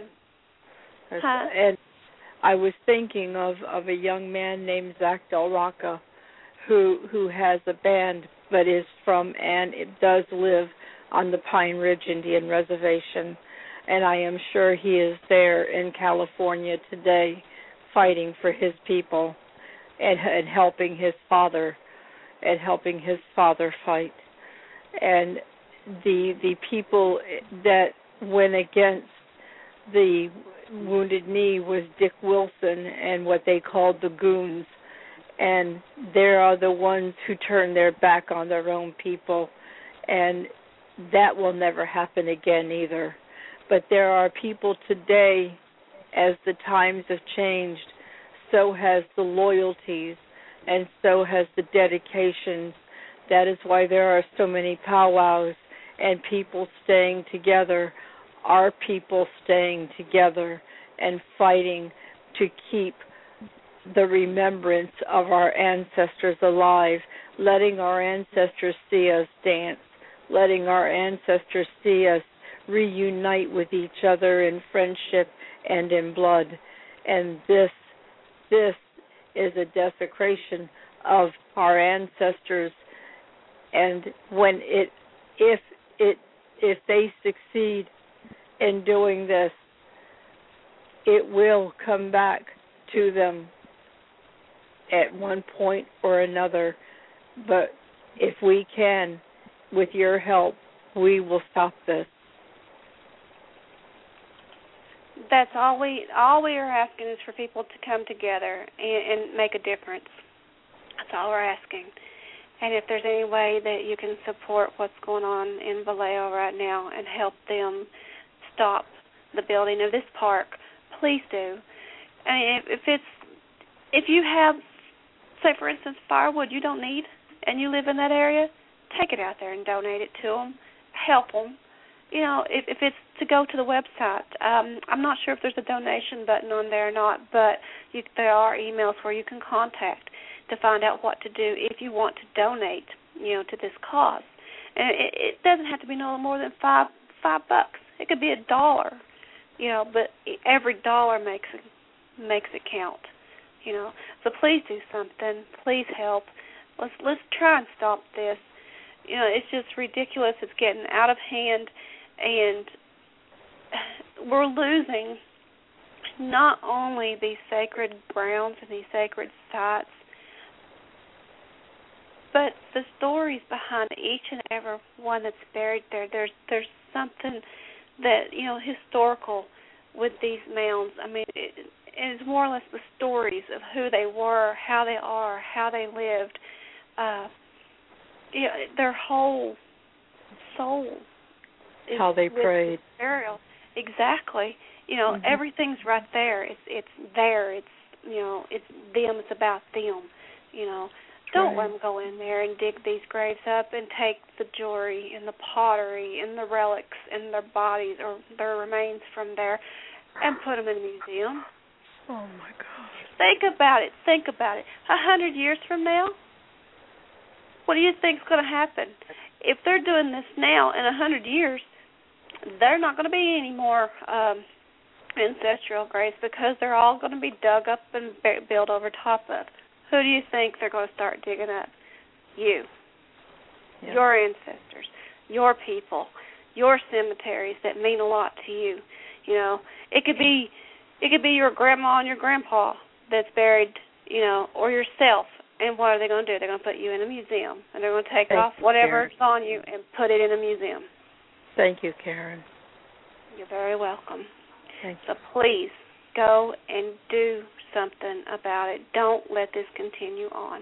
C: And I was thinking of a young man named Zach Del Rocca, who has a band, but is from and it does live on the Pine Ridge Indian Reservation, and I am sure he is there in California today, fighting for his people and helping his father. And helping his father fight. And the people that went against the Wounded Knee was Dick Wilson and what they called the Goons. And they are the ones who turn their back on their own people. And that will never happen again either. But there are people today, as the times have changed, so has the loyalties, and so has the dedication. That is why there are so many powwows and people staying together, our people staying together and fighting to keep the remembrance of our ancestors alive, letting our ancestors see us dance, letting our ancestors see us reunite with each other in friendship and in blood. And this is a desecration of our ancestors, and if they succeed in doing this, it will come back to them at one point or another. But if we can, with your help, we will stop this.
B: That's all we are asking is for people to come together and make a difference. That's all we're asking. And if there's any way that you can support what's going on in Vallejo right now and help them stop the building of this park, please do. I mean, if you have, say for instance, firewood you don't need and you live in that area, take it out there and donate it to them. Help them. You know, if it's to go to the website, I'm not sure if there's a donation button on there or not, but there are emails where you can contact to find out what to do if you want to donate, you know, to this cause. And it doesn't have to be no more than $5. It could be $1, you know, but every dollar makes it count, you know. So please do something. Please help. Let's try and stop this. You know, it's just ridiculous. It's getting out of hand. And we're losing not only these sacred grounds and these sacred sites, but the stories behind each and every one that's buried there. There's something that, historical with these mounds. I mean, it's more or less the stories of who they were, how they are, how they lived. Their whole soul is
C: how they prayed.
B: Burial. Exactly. Everything's right there. It's there. It's it's them. It's about them. Don't let them go in there and dig these graves up and take the jewelry and the pottery and the relics and their bodies or their remains from there and put them in a museum.
C: Oh, my gosh.
B: Think about it. 100 years from now, what do you think is going to happen? If they're doing this now, in 100 years, they're not going to be any more ancestral graves because they're all going to be dug up and built over top of. Who do you think they're going to start digging up? You. Yeah. Your ancestors, your people, your cemeteries that mean a lot to you. It could be your grandma and your grandpa that's buried, or yourself. And what are they going to do? They're going to put you in a museum, and they're going to take off whatever's on you and put it in a museum.
C: Thank you, Karen.
B: You're very welcome.
C: Thank
B: So
C: you.
B: please go and do something about it. Don't let this continue on.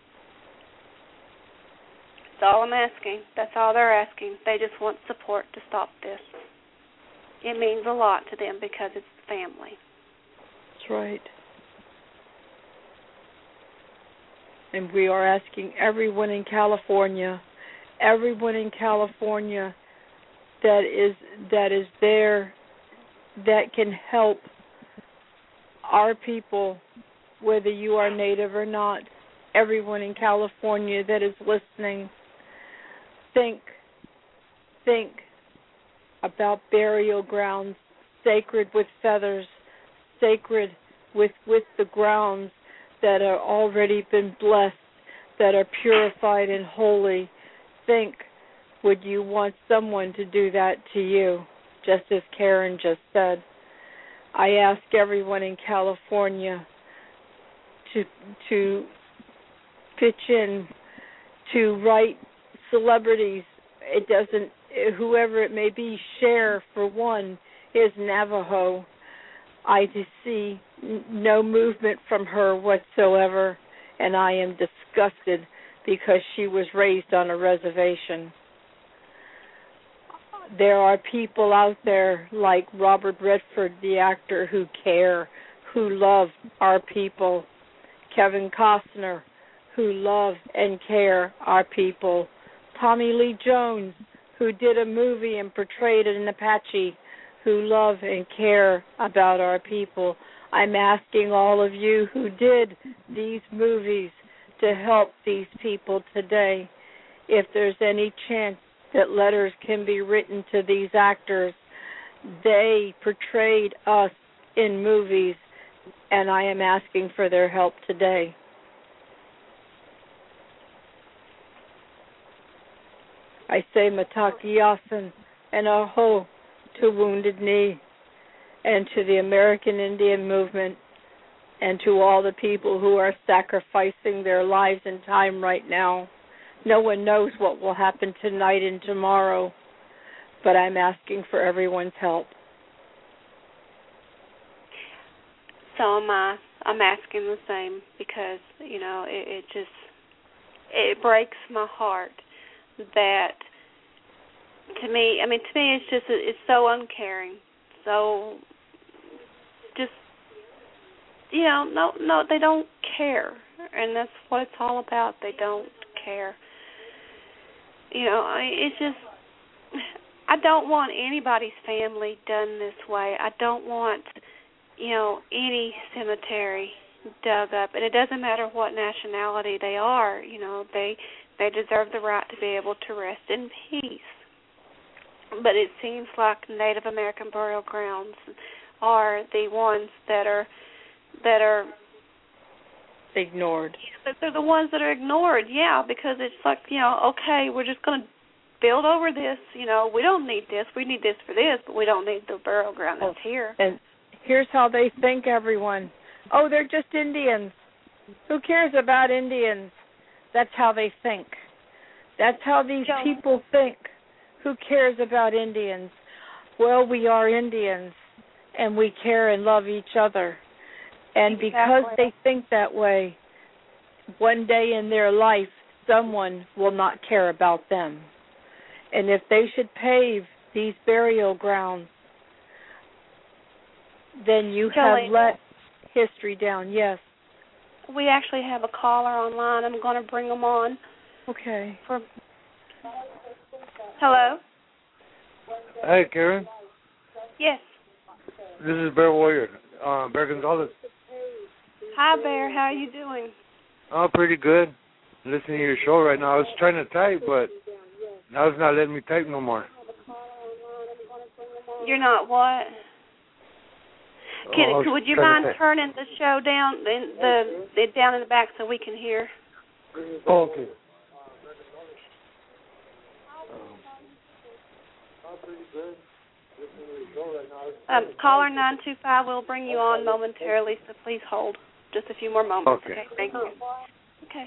B: That's all I'm asking. That's all they're asking. They just want support to stop this. It means a lot to them because it's family.
C: That's right. And we are asking everyone in California that is there, that can help our people, whether you are Native or not, everyone in California that is listening, think about burial grounds sacred with feathers, sacred with the grounds that are already been blessed, that are purified and holy. Think, would you want someone to do that to you, just as Karen just said? I ask everyone in California to pitch in, to write celebrities. It doesn't, whoever it may be. Cher, for one, is Navajo. I see no movement from her whatsoever, and I am disgusted because she was raised on a reservation. There are people out there like Robert Redford, the actor, who care, who love our people. Kevin Costner, who love and care our people. Tommy Lee Jones, who did a movie and portrayed an Apache, who love and care about our people. I'm asking all of you who did these movies to help these people today. If there's any chance that letters can be written to these actors, they portrayed us in movies, and I am asking for their help today. I say Mataki Yasin and Aho to Wounded Knee and to the American Indian movement and to all the people who are sacrificing their lives and time right now. No one knows what will happen tonight and tomorrow, but I'm asking for everyone's help.
B: So am I. I'm asking the same because, it breaks my heart that to me it's so uncaring. So just, no, they don't care. And that's what it's all about. They don't care. It's just, I don't want anybody's family done this way. I don't want, any cemetery dug up. And it doesn't matter what nationality they are. They deserve the right to be able to rest in peace. But it seems like Native American burial grounds are the ones that are
C: ignored.
B: They're the ones that are ignored, yeah, because it's like, okay, we're just going to build over this. We don't need this. We need this for this, but we don't need the burial ground that's here.
C: And here's how they think, everyone. Oh, they're just Indians. Who cares about Indians? That's how they think. That's how these people think. Who cares about Indians? well, we are Indians, and we care and love each other. And because they think that way, one day in their life, someone will not care about them. And if they should pave these burial grounds, then you have let history down. Yes.
B: We actually have a caller online. I'm going to bring them on.
C: Okay.
B: Hello?
G: Hey, Karen.
B: Yes.
G: This is Bear Warrior, Bear Gonzalez.
B: Hi, Bear. How are you doing?
G: Oh, pretty good. Listening to your show right now. I was trying to type, but now it's not letting me type no more.
B: You're not what? Would you mind turning the show down down in the back so we can hear?
G: Oh, okay.
B: Caller 925 will bring you on momentarily, so please hold just a few more moments. Okay, thank you. Okay.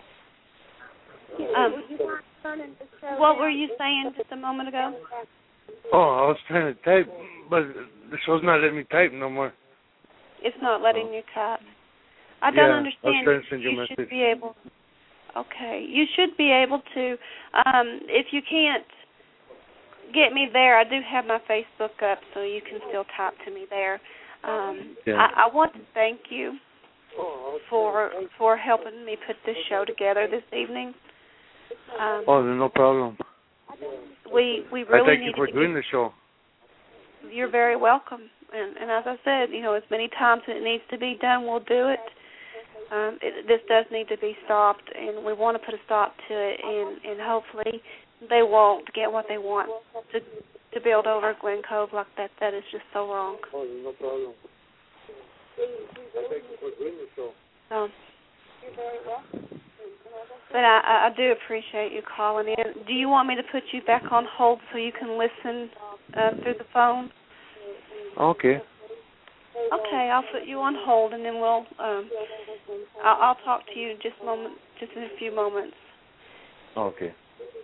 B: What were you saying just a moment ago?
G: Oh, I was trying to type, but the show's not letting me type no more.
B: It's not letting you type. I don't understand.
G: I was trying to send you a
B: should
G: message.
B: be able. Okay, you should be able to. If you can't get me there, I do have my Facebook up, so you can still type to me there. I want to thank you for helping me put this show together this evening.
G: No problem.
B: We really
G: I thank you for doing the show.
B: You're very welcome. And as I said, as many times as it needs to be done, we'll do it. This does need to be stopped, and we want to put a stop to it, and hopefully they won't get what they want to build over Glen Cove like that. That is just so wrong.
G: No problem. I thank you for doing the show.
B: You're very welcome. But I do appreciate you calling in. Do you want me to put you back on hold so you can listen through the phone?
G: Okay.
B: Okay, I'll put you on hold, and then we'll. I'll talk to you just in a few moments.
G: Okay.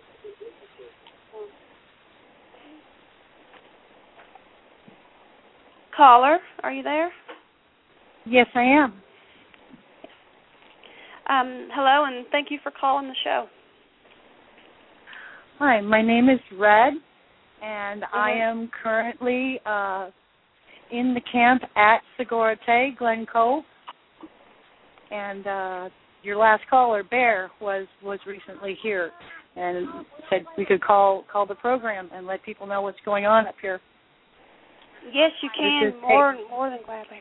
B: Caller, are you there?
C: Yes, I am.
B: Hello, and thank you for calling the show.
H: Hi, my name is Red, and I am currently in the camp at Segorate, Glen Cove. And your last caller, Bear, was recently here and said we could call the program and let people know what's going on up here.
B: Yes, you can, more than gladly.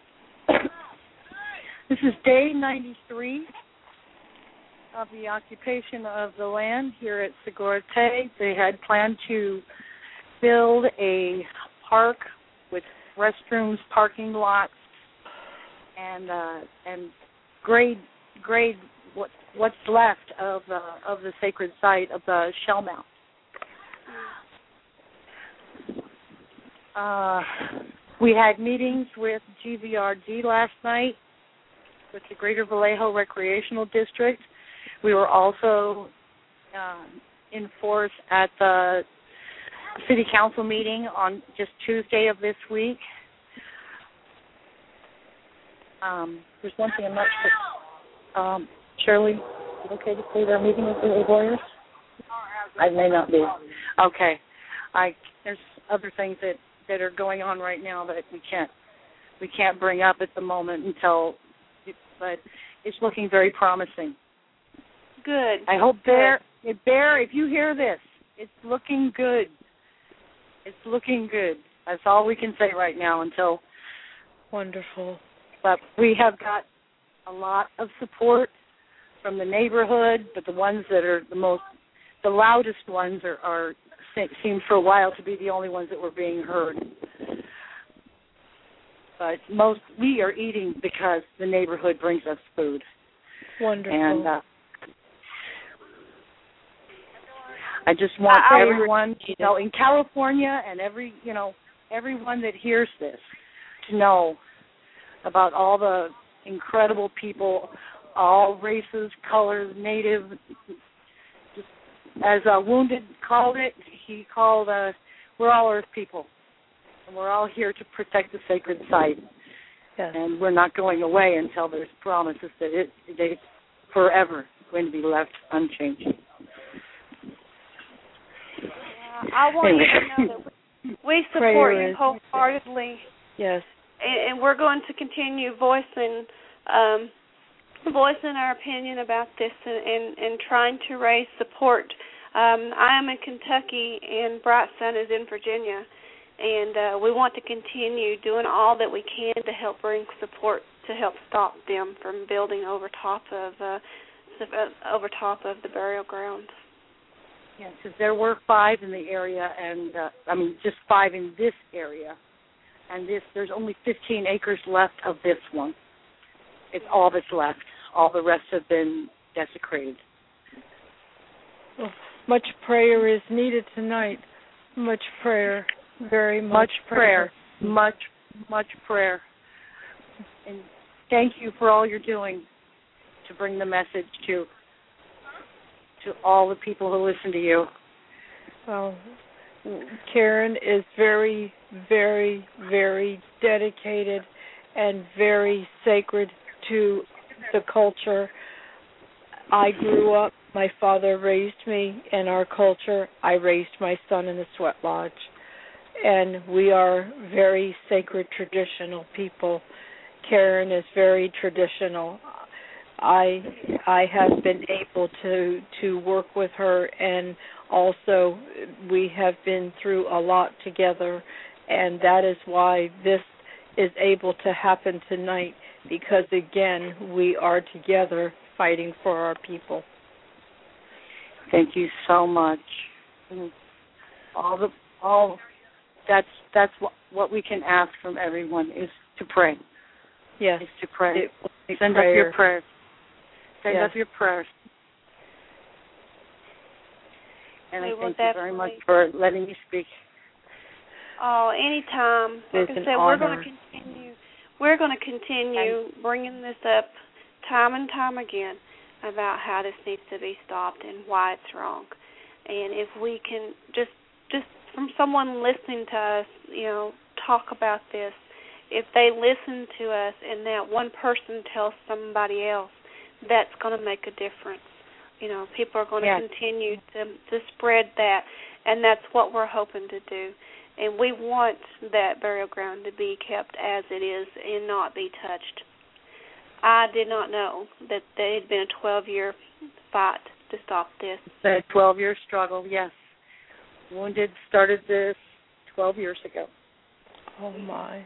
H: This is day 93 of the occupation of the land here at Segorate. They had planned to build a park with restrooms, parking lots, and grade what's left of the sacred site of the Shell Mount. We had meetings with GVRD last night with the Greater Vallejo Recreational District. We were also in force at the City Council meeting on just Tuesday of this week. There's one thing I'm not sure. Shirley, is it okay to say they're meeting with the Warriors? I may not be. Okay. There's other things that are going on right now that we can't bring up at the moment but it's looking very promising.
B: Good.
H: I hope Bear, if you hear this, it's looking good. It's looking good. That's all we can say right now until.
C: Wonderful.
H: But we have got a lot of support from the neighborhood, but the ones that are the loudest ones seem for a while to be the only ones that were being heard. But we are eating because the neighborhood brings us food.
C: Wonderful.
H: And I just want everyone, in California and everyone that hears this to know about all the incredible people, all races, colors, native. As Wounded called it, he called, we're all Earth people. And we're all here to protect the sacred site.
C: Yes.
H: And we're not going away until there's promises that it's forever going to be left unchanged.
B: I want you to know that we support you wholeheartedly.
C: Yes.
B: And we're going to continue voicing our opinion about this and trying to raise support. I am in Kentucky and Bright Sun is in Virginia, and we want to continue doing all that we can to help bring support to help stop them from building over top of the burial grounds.
H: Yes, because there were 5 in the area, and just 5 in this area, and there's only 15 acres left of this one. It's all that's left. All the rest have been desecrated.
C: Well, much prayer is needed tonight. Much prayer, very much
H: prayer. Much prayer. And thank you for all you're doing to bring the message to all the people who listen to you.
C: Well, Karen is very, very, very dedicated and very sacred to the culture. I grew up, my father raised me in our culture. I raised my son in the Sweat Lodge. And we are very sacred, traditional people. Karen is very traditional. I have been able to work with her, and also we have been through a lot together, and that is why this is able to happen tonight, because again we are together fighting for our people.
H: Thank you so much. That's what we can ask from everyone is to pray.
C: Yes,
H: is to pray. Send
C: prayer.
H: up your prayers. Send
C: yes.
H: up your prayers. And I thank you very much
B: definitely.
H: for letting me speak.
B: Oh, anytime. Like I said, we're going to continue bringing this up time and time again about how this needs to be stopped and why it's wrong. And if we can just from someone listening to us, talk about this, if they listen to us and that one person tells somebody else, that's going to make a difference. People are going to continue to spread that, and that's what we're hoping to do. And we want that burial ground to be kept as it is and not be touched. I did not know that there had been a 12-year fight to stop this.
H: A 12-year struggle, yes. Wounded started this 12 years ago.
C: Oh, my.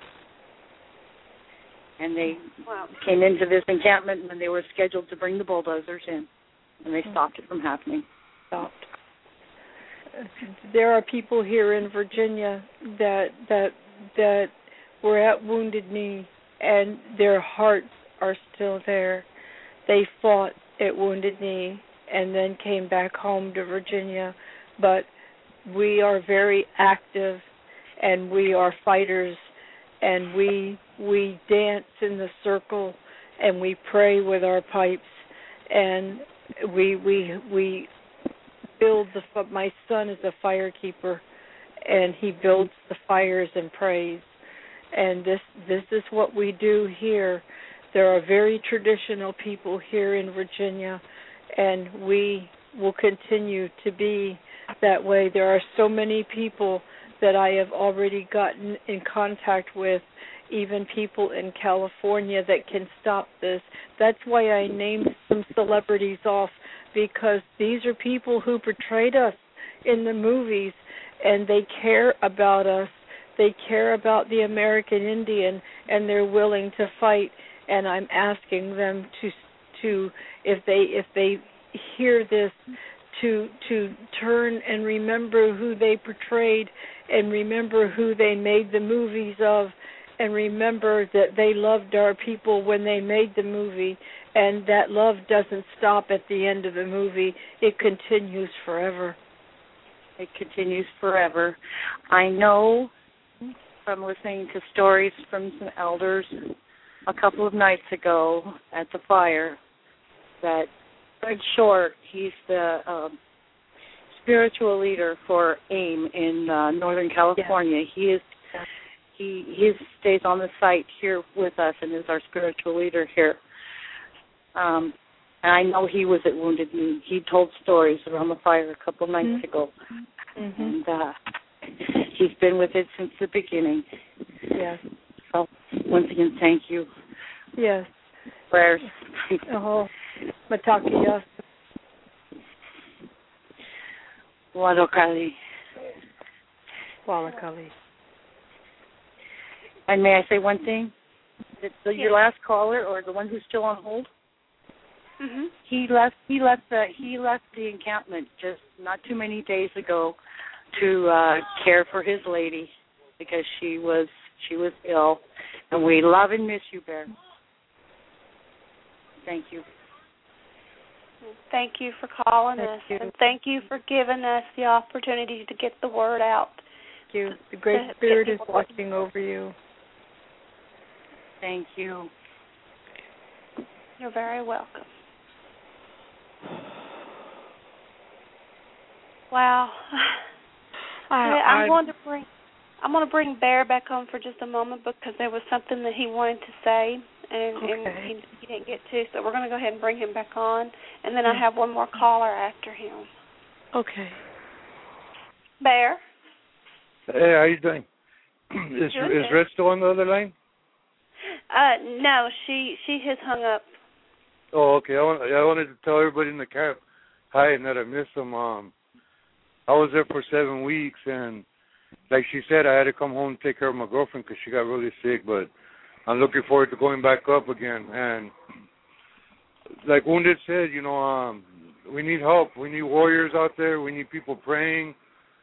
H: And they came into this encampment when they were scheduled to bring the bulldozers in, and they stopped it from happening.
C: Stopped. There are people here in Virginia that were at Wounded Knee, and their hearts are still there. They fought at Wounded Knee and then came back home to Virginia, but we are very active, and we are fighters, and we dance in the circle, and we pray with our pipes, and we build my son is a firekeeper, and he builds the fires and prays, and this is what we do here. There are very traditional people here in Virginia, and we will continue to be that way. There are so many people that I have already gotten in contact with, even people in California that can stop this. That's why I named some celebrities off, because these are people who portrayed us in the movies, and they care about us. They care about the American Indian, and they're willing to fight. And I'm asking them to if they hear this, to turn and remember who they portrayed, and remember who they made the movies of, and remember that they loved our people when they made the movie, and that love doesn't stop at the end of the movie. It continues forever.
H: It continues forever. I know from listening to stories from some elders a couple of nights ago at the fire that Greg Short, he's the spiritual leader for AIM in Northern California. He he stays on the site here with us and is our spiritual leader here. And I know he was at Wounded Knee. He told stories around the fire a couple nights ago. And he's been with it since the beginning.
C: Yes.
H: So, once again, thank you.
C: Yes.
H: Prayers.
C: Matakia.
H: Wadokali.
C: Walakali.
H: And may I say one thing? Your last caller, or the one who's still on hold, he left the encampment just not too many days ago to care for his lady because she was ill, and we love and miss you, Bear. Thank you.
B: Thank you for calling us, and thank you for giving us the opportunity to get the word out.
C: Thank you. The Great Spirit is watching over you.
H: Thank you.
B: You're very welcome. Wow. I'm going to bring Bear back on for just a moment because there was something that he wanted to say and he didn't get to, so we're going to go ahead and bring him back on, and then I have one more caller after him.
C: Okay.
B: Bear?
G: Hey, how you doing? Is Red still on the other line?
B: No, she has hung up.
G: Oh, okay. I wanted to tell everybody in the camp hi and that I miss them. I was there for 7 weeks, and like she said, I had to come home and take care of my girlfriend because she got really sick, but I'm looking forward to going back up again. And like Wounded said, we need help. We need warriors out there. We need people praying.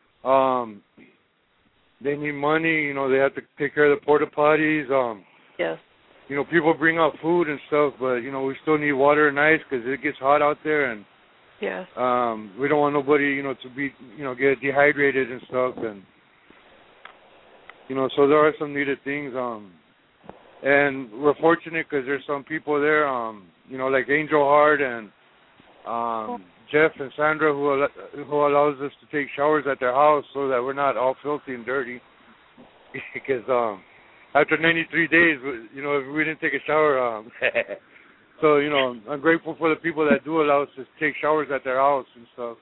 G: They need money. They have to take care of the porta potties.
C: Yes.
G: People bring out food and stuff, but, we still need water and ice because it gets hot out there. And
C: yes.
G: We don't want nobody, to be, get dehydrated and stuff. And, so there are some needed things. And we're fortunate because there's some people there, like Angel Heart and Jeff and Sandra who allows us to take showers at their house so that we're not all filthy and dirty. Because after 93 days, if we didn't take a shower, so I'm grateful for the people that do allow us to take showers at their house and stuff.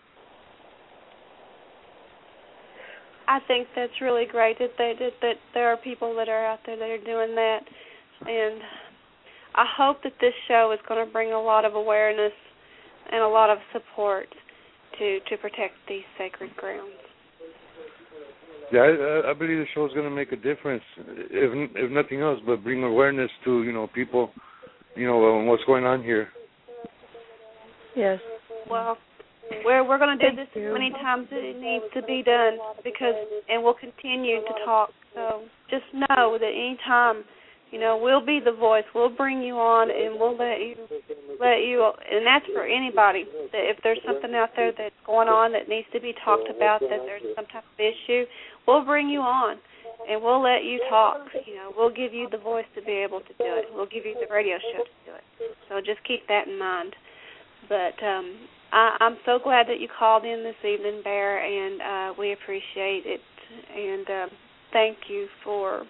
B: I think that's really great that there are people that are out there that are doing that, and I hope that this show is going to bring a lot of awareness and a lot of support to protect these sacred grounds.
G: Yeah, I believe the show is going to make a difference, if nothing else, but bring awareness to people, what's going on here.
C: Yes.
B: Well, we're going to do this as many times as it needs to be done and we'll continue to talk. So just know that anytime, we'll be the voice. We'll bring you on and we'll let you, and that's for anybody. That if there's something out there that's going on that needs to be talked about, that there's some type of issue, we'll bring you on and we'll let you talk. We'll give you the voice to be able to do it. We'll give you the radio show to do it. So just keep that in mind. But I'm so glad that you called in this evening, Bear, and we appreciate it. And thank you for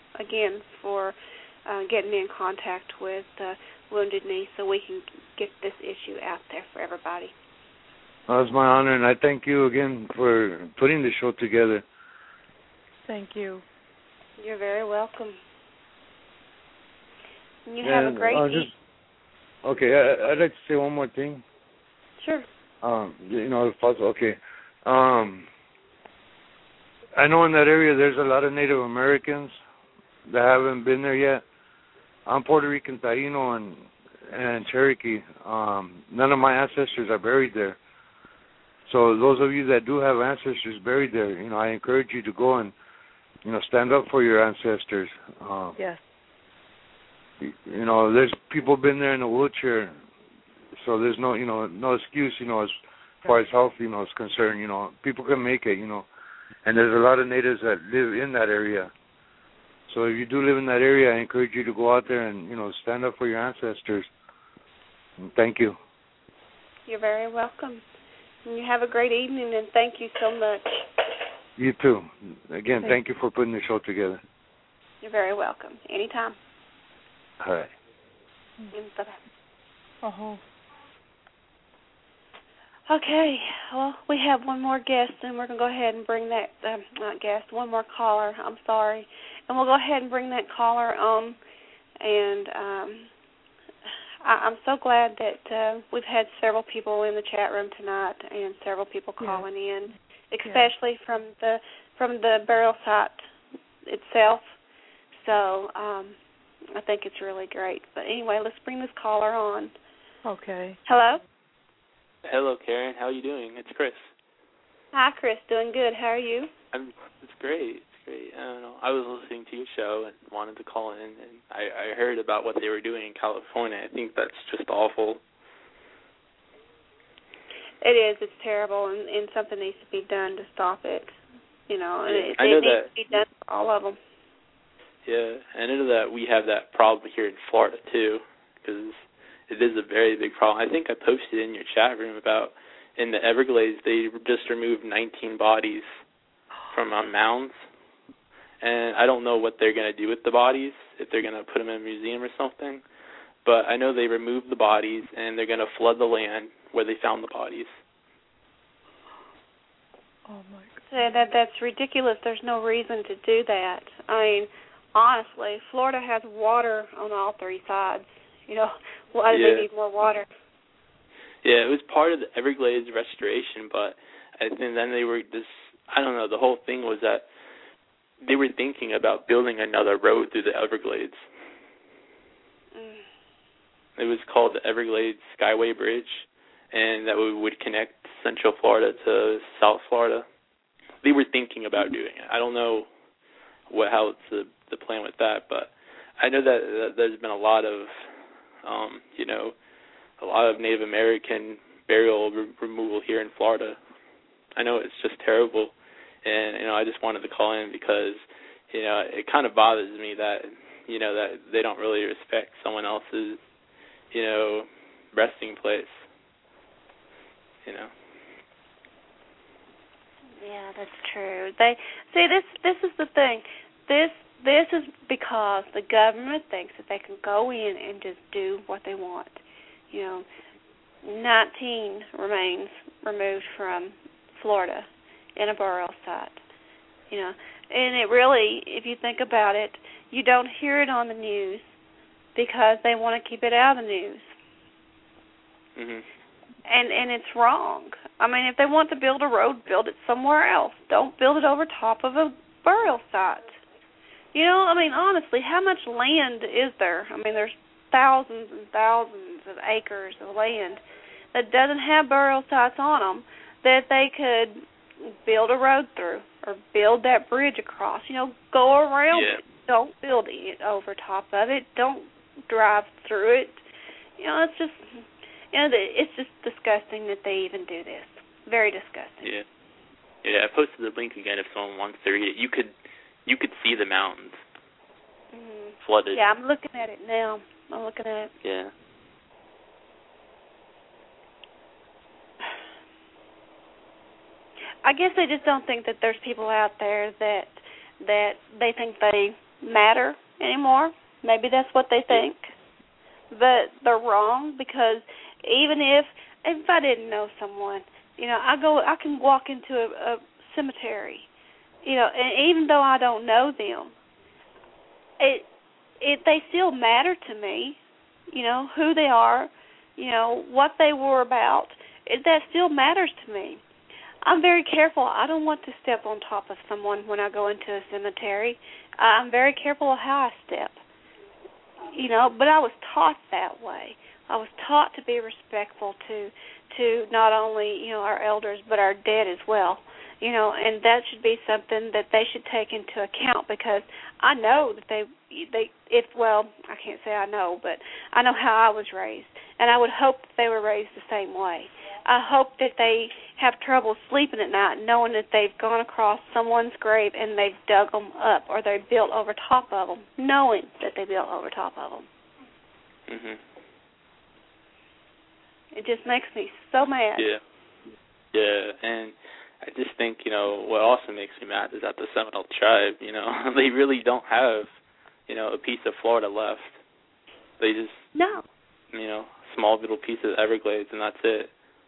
B: getting me in contact with Wounded Knee so we can get this issue out there for everybody.
G: Well, it's my honor, and I thank you again for putting the show together.
C: Thank you.
B: You're very welcome. You have a great evening.
G: Okay, I'd like to say one more thing.
B: Sure.
G: If possible. Okay. I know in that area there's a lot of Native Americans that haven't been there yet. I'm Puerto Rican, Taino, and Cherokee. None of my ancestors are buried there. So those of you that do have ancestors buried there, I encourage you to go and, stand up for your ancestors.
C: Yes.
G: There's people been there in a wheelchair, so there's no excuse, as far as health, is concerned. People can make it, and there's a lot of natives that live in that area. So if you do live in that area, I encourage you to go out there and, stand up for your ancestors. And thank you.
B: You're very welcome. And you have a great evening, and thank you so much.
G: You too. Again, thank you for putting the show together.
B: You're very welcome. Anytime.
I: All right.
B: Bye-bye.
C: Uh-huh.
B: Okay, well, we have one more guest, and we're going to go ahead and bring that, not guest, one more caller, I'm sorry. And we'll go ahead and bring that caller on. And I'm so glad that we've had several people in the chat room tonight and several people calling in, especially from the burial site itself. So I think it's really great. But anyway, let's bring this caller on.
C: Okay.
B: Hello?
J: Hello, Karen. How are you doing? It's Chris.
B: Hi, Chris. Doing good. How are you?
J: It's great. It's great. I don't know. I was listening to your show and wanted to call in, and I heard about what they were doing in California. I think that's just awful.
B: It is. It's terrible, and something needs to be done to stop it. You know, and it
J: needs
B: to be done for all of them.
J: Yeah, I know that we have that problem here in Florida, too, because it is a very big problem. I think I posted in your chat room about in the Everglades, they just removed 19 bodies from mounds. And I don't know what they're going to do with the bodies, if they're going to put them in a museum or something. But I know they removed the bodies, and they're going to flood the land where they found the bodies.
C: Oh, my God.
B: That's ridiculous. There's no reason to do that. I mean, honestly, Florida has water on all three sides. You know, why do they need more water?
J: Yeah, it was part of the Everglades restoration, but I think then they were just, I don't know, the whole thing was that they were thinking about building another road through the Everglades. It was called the Everglades Skyway Bridge, and that would connect Central Florida to South Florida. They were thinking about doing it. I don't know how it's the plan with that, but I know that there's been a lot of a lot of Native American burial removal here in Florida. I know it's just terrible, and I just wanted to call in because it kind of bothers me that that they don't really respect someone else's resting place.
B: Yeah, that's true. They see this is the thing. This is because the government thinks that they can go in and just do what they want. 19 remains removed from Florida in a burial site. And it really, if you think about it, you don't hear it on the news because they want to keep it out of the news.
J: Mhm.
B: And it's wrong. I mean, if they want to build a road, build it somewhere else. Don't build it over top of a burial site. I mean, honestly, how much land is there? I mean, there's thousands and thousands of acres of land that doesn't have burial sites on them that they could build a road through or build that bridge across. Go around it. Don't build it over top of it. Don't drive through it. It's just, it's just disgusting that they even do this. Very disgusting.
J: Yeah. I posted the link again if someone wants to read it. You could see the mountains flooded.
B: Yeah, I'm looking at it now. I'm looking at it.
J: Yeah.
B: I guess they just don't think that there's people out there that they think they matter anymore. Maybe that's what they think. But they're wrong because even if I didn't know someone, I can walk into a cemetery, and even though I don't know them, they still matter to me, who they are, what they were about. That still matters to me. I'm very careful. I don't want to step on top of someone when I go into a cemetery. I'm very careful of how I step, but I was taught that way. I was taught to be respectful to not only, our elders, but our dead as well. And that should be something that they should take into account because I know that I can't say I know, but I know how I was raised, and I would hope that they were raised the same way. I hope that they have trouble sleeping at night knowing that they've gone across someone's grave and they've dug them up or they built over top of them, knowing that they built over top of them.
J: Mhm.
B: It just makes me so mad.
J: Yeah, and I just think, what also makes me mad is that the Seminole tribe, they really don't have a piece of Florida left. They just small little piece of Everglades, and that's it.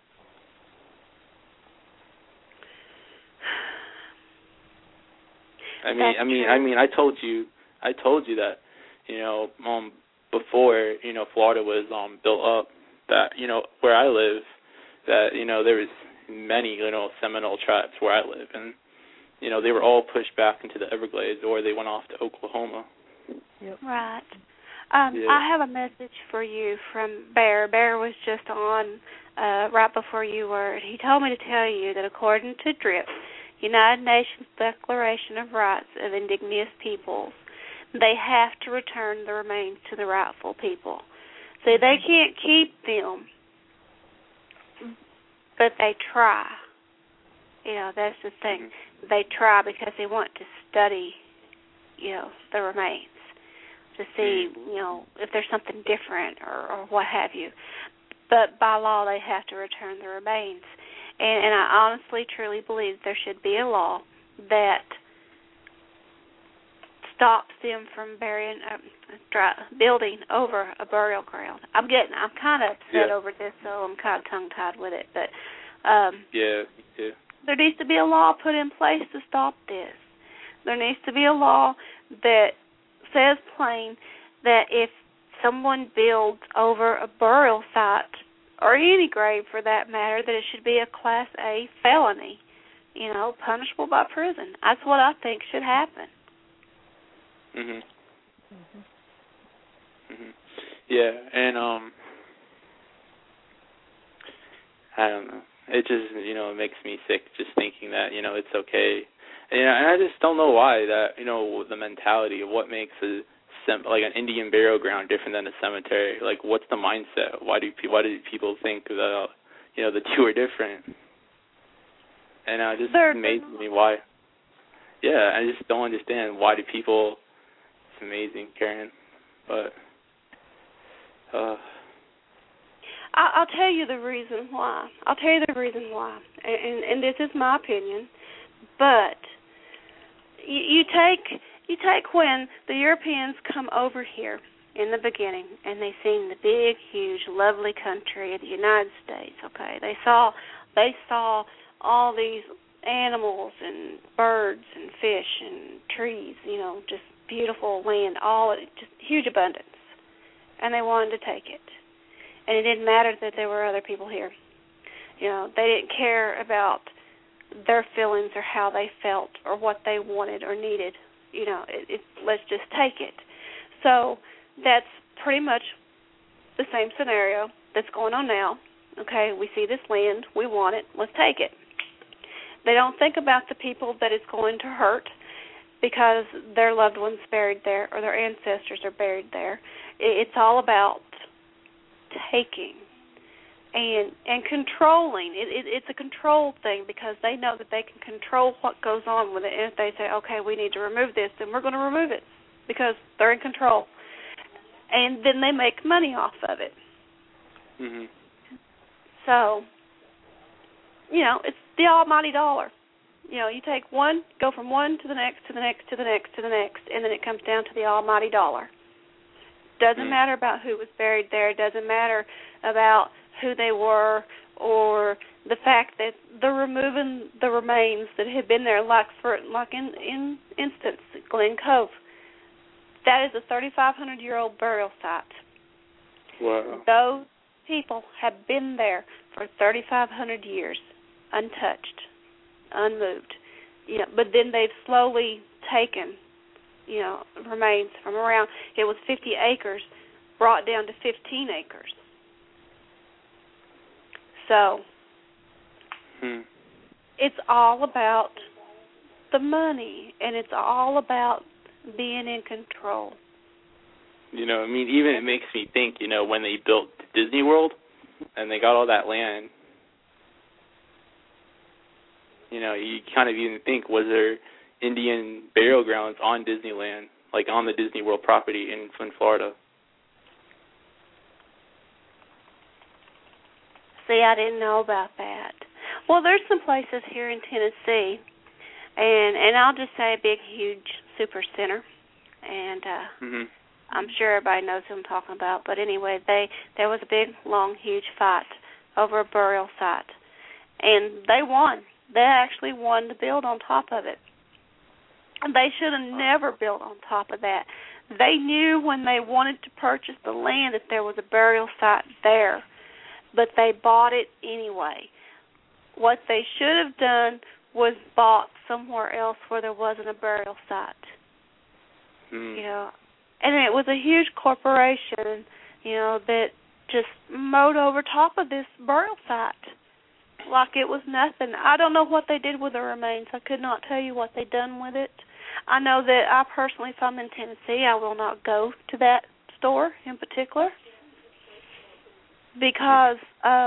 J: I told you that, before, Florida was built up, that, where I live, that, there was many, Seminole tribes where I live, and, they were all pushed back into the Everglades, or they went off to Oklahoma.
C: Yep.
B: Right. I have a message for you from Bear. Bear was just on right before you were, and he told me to tell you that according to DRIP, United Nations Declaration of Rights of Indigenous Peoples, they have to return the remains to the rightful people. So they can't keep them, but they try. That's the thing. They try because they want to study, the remains to see, if there's something different or what have you. But by law, they have to return the remains. And I honestly, truly believe there should be a law that stops them from building over a burial ground. I'm kind of upset over this, so I'm kind of tongue-tied with it. But there needs to be a law put in place to stop this. There needs to be a law that says plain that if someone builds over a burial site, or any grave for that matter, that it should be a Class A felony, punishable by prison. That's what I think should happen.
J: Yeah, and I don't know. It just, it makes me sick just thinking that, it's okay. And I just don't know why that, the mentality of what makes like an Indian burial ground different than a cemetery. Like, what's the mindset? Why do people think that, the two are different? And it just amazes me why. Yeah, I just don't understand why do people. It's amazing, Karen, but.
B: I'll tell you the reason why. And this is my opinion, but you take when the Europeans come over here in the beginning and they seen the big, huge, lovely country of the United States, okay? They saw all these animals and birds and fish and trees, just beautiful land, just huge abundance. And they wanted to take it. And it didn't matter that there were other people here. They didn't care about their feelings or how they felt or what they wanted or needed. Let's just take it. So that's pretty much the same scenario that's going on now. Okay, we see this land, we want it, let's take it. They don't think about the people that it's going to hurt because their loved ones buried there or their ancestors are buried there. It's all about taking and controlling. It's a control thing because they know that they can control what goes on with it. And if they say, okay, we need to remove this, then we're going to remove it because they're in control. And then they make money off of it. So, it's the almighty dollar. You take one, go from one to the next, to the next, to the next, to the next, and then it comes down to the almighty dollar. Doesn't matter about who was buried there. Doesn't matter about who they were or the fact that they're removing the remains that had been there, like in instance, Glen Cove. That is a 3,500-year-old burial site.
J: Wow.
B: Those people have been there for 3,500 years, untouched, unmoved. But then they've slowly taken remains from around, it was 50 acres, brought down to 15 acres. So, it's all about the money, and it's all about being in control.
J: Even it makes me think, when they built Disney World, and they got all that land, you kind of even think, was there Indian burial grounds on Disneyland, like on the Disney World property in Florida?
B: See, I didn't know about that. Well, there's some places here in Tennessee, and I'll just say a big, huge super center, and
J: Mhm.
B: I'm sure everybody knows who I'm talking about. But anyway, there was a big, long, huge fight over a burial site, and they won. They actually won to build on top of it. They should have never built on top of that. They knew when they wanted to purchase the land that there was a burial site there, but they bought it anyway. What they should have done was bought somewhere else where there wasn't a burial site.
J: Mm.
B: You know, and it was a huge corporation, you know, that just mowed over top of this burial site like it was nothing. I don't know what they did with the remains. I could not tell you what they done with it. I know that I personally, if I'm in Tennessee, I will not go to that store in particular because,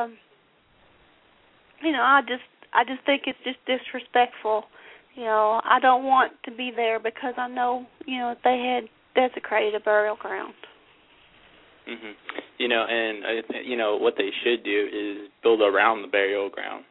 B: you know, I just think it's just disrespectful. You know, I don't want to be there because I know, you know, they had desecrated a burial ground.
J: Mhm. You know, and you know what they should do is build around the burial ground.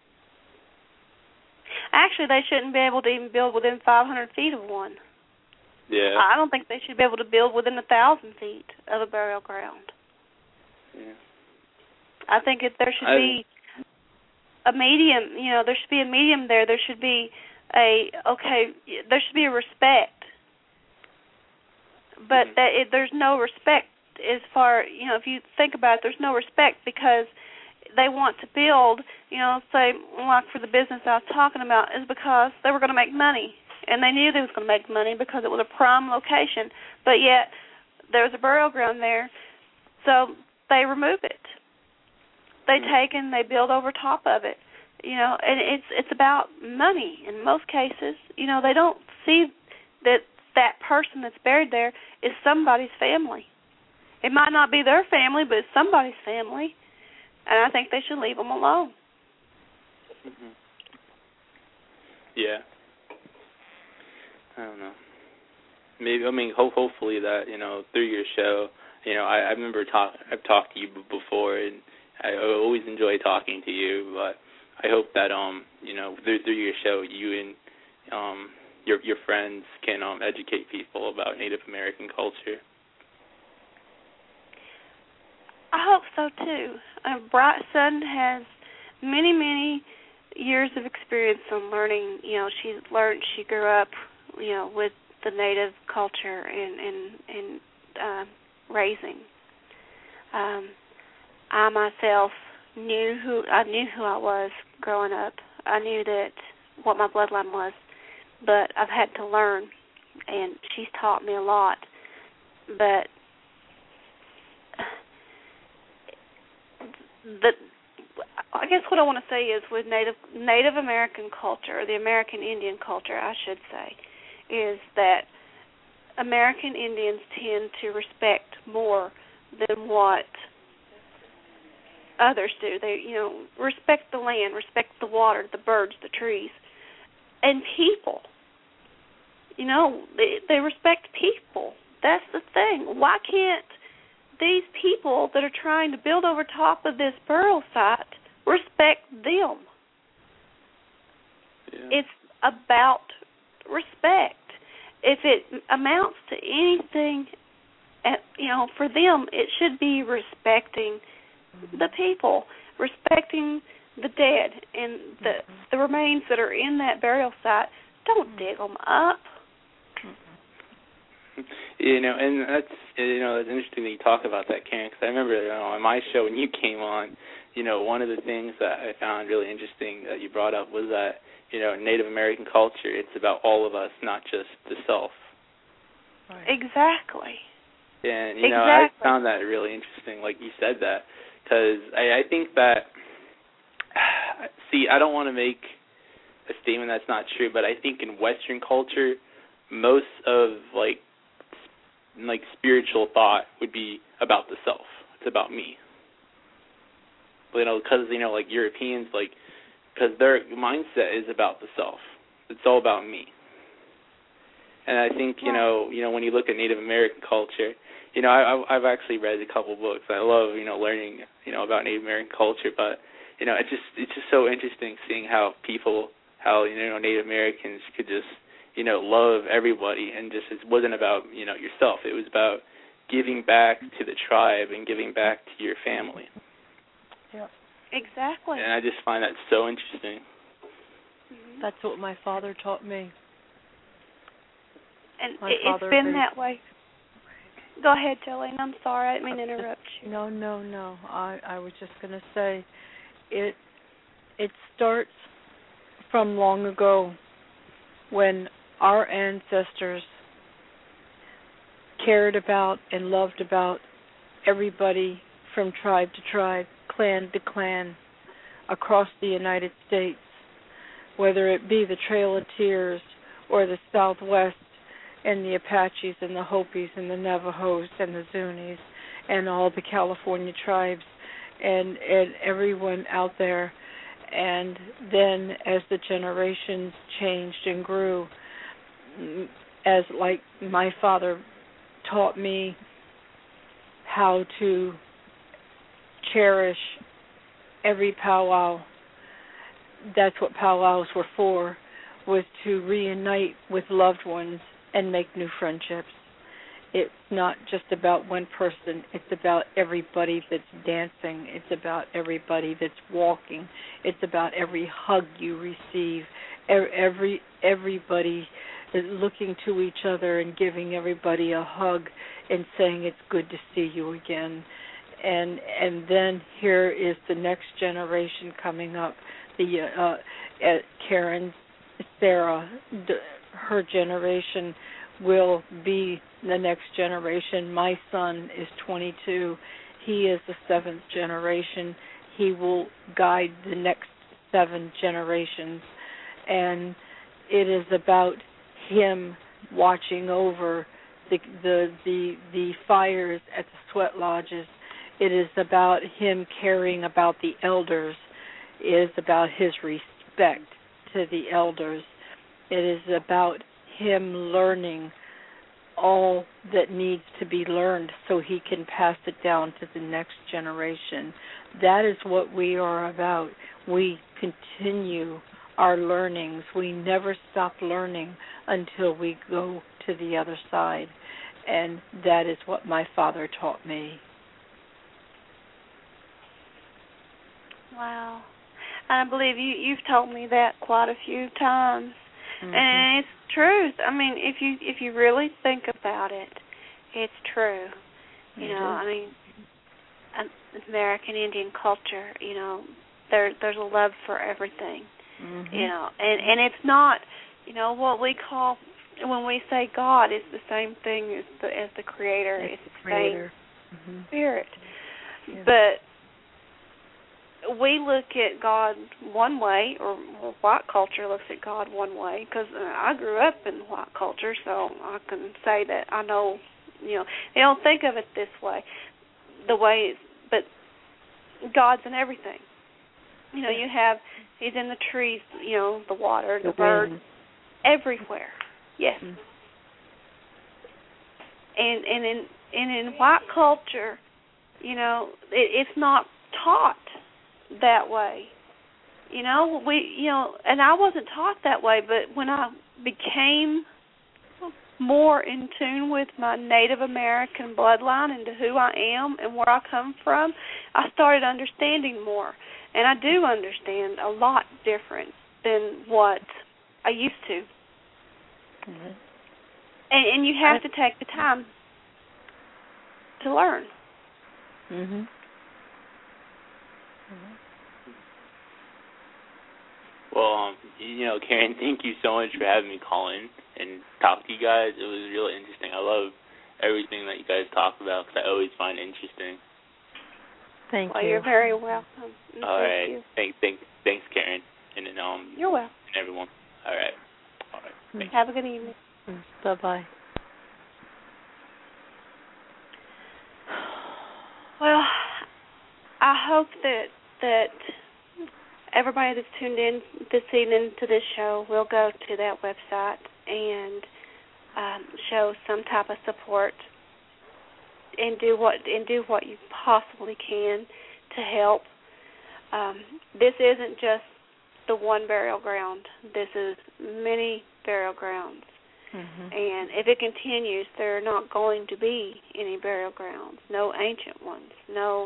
B: Actually, they shouldn't be able to even build within 500 feet of one.
J: Yeah.
B: I don't think they should be able to build within 1,000 feet of a burial ground.
J: Yeah.
B: I think if there should be a medium, you know, there should be a medium there. There should be there should be a respect. But there's no respect as far, you know, if you think about it, there's no respect because they want to build, you know, say, like for the business I was talking about, is because they were going to make money. And they knew they was going to make money because it was a prime location. But yet, there was a burial ground there, so they remove it. They take and they build over top of it. You know, and it's about money. In most cases, you know, they don't see that person that's buried there is somebody's family. It might not be their family, but it's somebody's family. And I think they should leave them alone.
J: Mhm. Yeah. I don't know. Maybe, I mean, hopefully that, you know, through your show, you know, I remember I've talked to you before, and I always enjoy talking to you, but I hope that, you know, through your show, you and your friends can educate people about Native American culture.
B: I hope so, too. Bright Sun has many, many years of experience on learning. You know, she grew up, you know, with the Native culture and raising. I myself knew who I was growing up. I knew what my bloodline was, but I've had to learn, and she's taught me a lot. But I guess what I want to say is with Native American culture, or the American Indian culture, I should say, is that American Indians tend to respect more than what others do. They, you know, respect the land, respect the water, the birds, the trees, and people. You know, they respect people. That's the thing. Why can't these people that are trying to build over top of this burial site respect them?
J: Yeah.
B: It's about respect. If it amounts to anything, you know, for them, it should be respecting the people, respecting the dead and the remains that are in that burial site. Don't dig them up.
J: You know, and that's, you know, it's interesting that you talk about that, Karen, because I remember, you know, on my show when you came on, you know, one of the things that I found really interesting that you brought up was that, you know, Native American culture, it's about all of us, not just the self.
B: Right. Exactly.
J: And, you know, I found that really interesting, like you said that, because I think that, see, I don't want to make a statement that's not true, but I think in Western culture, most of, like spiritual thought would be about the self. It's about me. You know, because, you know, like Europeans, like, because their mindset is about the self. It's all about me. And I think, you know, when you look at Native American culture, you know, I've actually read a couple books. I love, you know, learning, you know, about Native American culture, but, you know, it's just so interesting seeing how you know, Native Americans could just, love everybody, and just it wasn't about, yourself. It was about giving back to the tribe and giving back to your family.
C: Yeah.
B: Exactly.
J: And I just find that so interesting.
C: That's what my father taught me.
B: And it's been that way. Go ahead, Jolene. I'm sorry. I didn't mean to interrupt you.
C: No. I was just going to say it starts from long ago when our ancestors cared about and loved about everybody from tribe to tribe, clan to clan, across the United States, whether it be the Trail of Tears or the Southwest and the Apaches and the Hopis and the Navajos and the Zunis and all the California tribes and everyone out there. And then as the generations changed and grew, as like my father taught me how to cherish every powwow. That's what powwows were for, was to reunite with loved ones and make new friendships. It's not just about one person. It's about everybody that's dancing. It's about everybody that's walking. It's about every hug you receive. Everybody is looking to each other and giving everybody a hug and saying it's good to see you again. And then here is the next generation coming up. Karen, Sarah, her generation will be the next generation. My son is 22. He is the 7th generation. He will guide the next 7 generations. And it is about him watching over the fires at the sweat lodges. It is about him caring about the elders. It is about his respect to the elders. It is about him learning all that needs to be learned so he can pass it down to the next generation. That is what we are about. We continue our learnings. We never stop learning until we go to the other side. And that is what my father taught me.
B: Wow. I believe you've told me that quite a few times. Mm-hmm. And it's truth. I mean, if you really think about it, it's true. You know, I mean, American Indian culture, you know, there's a love for everything. Mm-hmm. You know, and it's not, you know, what we call, when we say God, it's the same thing as the Creator. It's the
C: Creator.
B: Same Spirit. Yeah. But we look at God one way, or white culture looks at God one way, because I grew up in white culture, so I can say that I know, you know, they don't think of it this way, but God's in everything. You know, He's in the trees, you know, the water, the birds, everywhere. Yes. Mm-hmm. And in white culture, you know, it's not taught that way. You know, and I wasn't taught that way, but when I became more in tune with my Native American bloodline and to who I am and where I come from, I started understanding more. And I do understand a lot different than what I used to. Mm-hmm. And you have to take the time to learn.
C: Mhm.
J: Well, you know, Karen, thank you so much for having me call in and talk to you guys. It was really interesting. I love everything that you guys talk about because I always find it interesting.
C: Thank
B: you.
C: Well,
B: you're very welcome.
J: All right. Thanks, Karen. And
B: you're welcome.
J: And everyone. All right. Thanks.
B: Have a good evening.
C: Bye-bye.
B: Well, I hope that everybody that's tuned in this evening to this show will go to that website and show some type of support and do what you possibly can to help. This isn't just the one burial ground. This is many burial grounds.
C: Mm-hmm.
B: And if it continues, there are not going to be any burial grounds, no ancient ones, no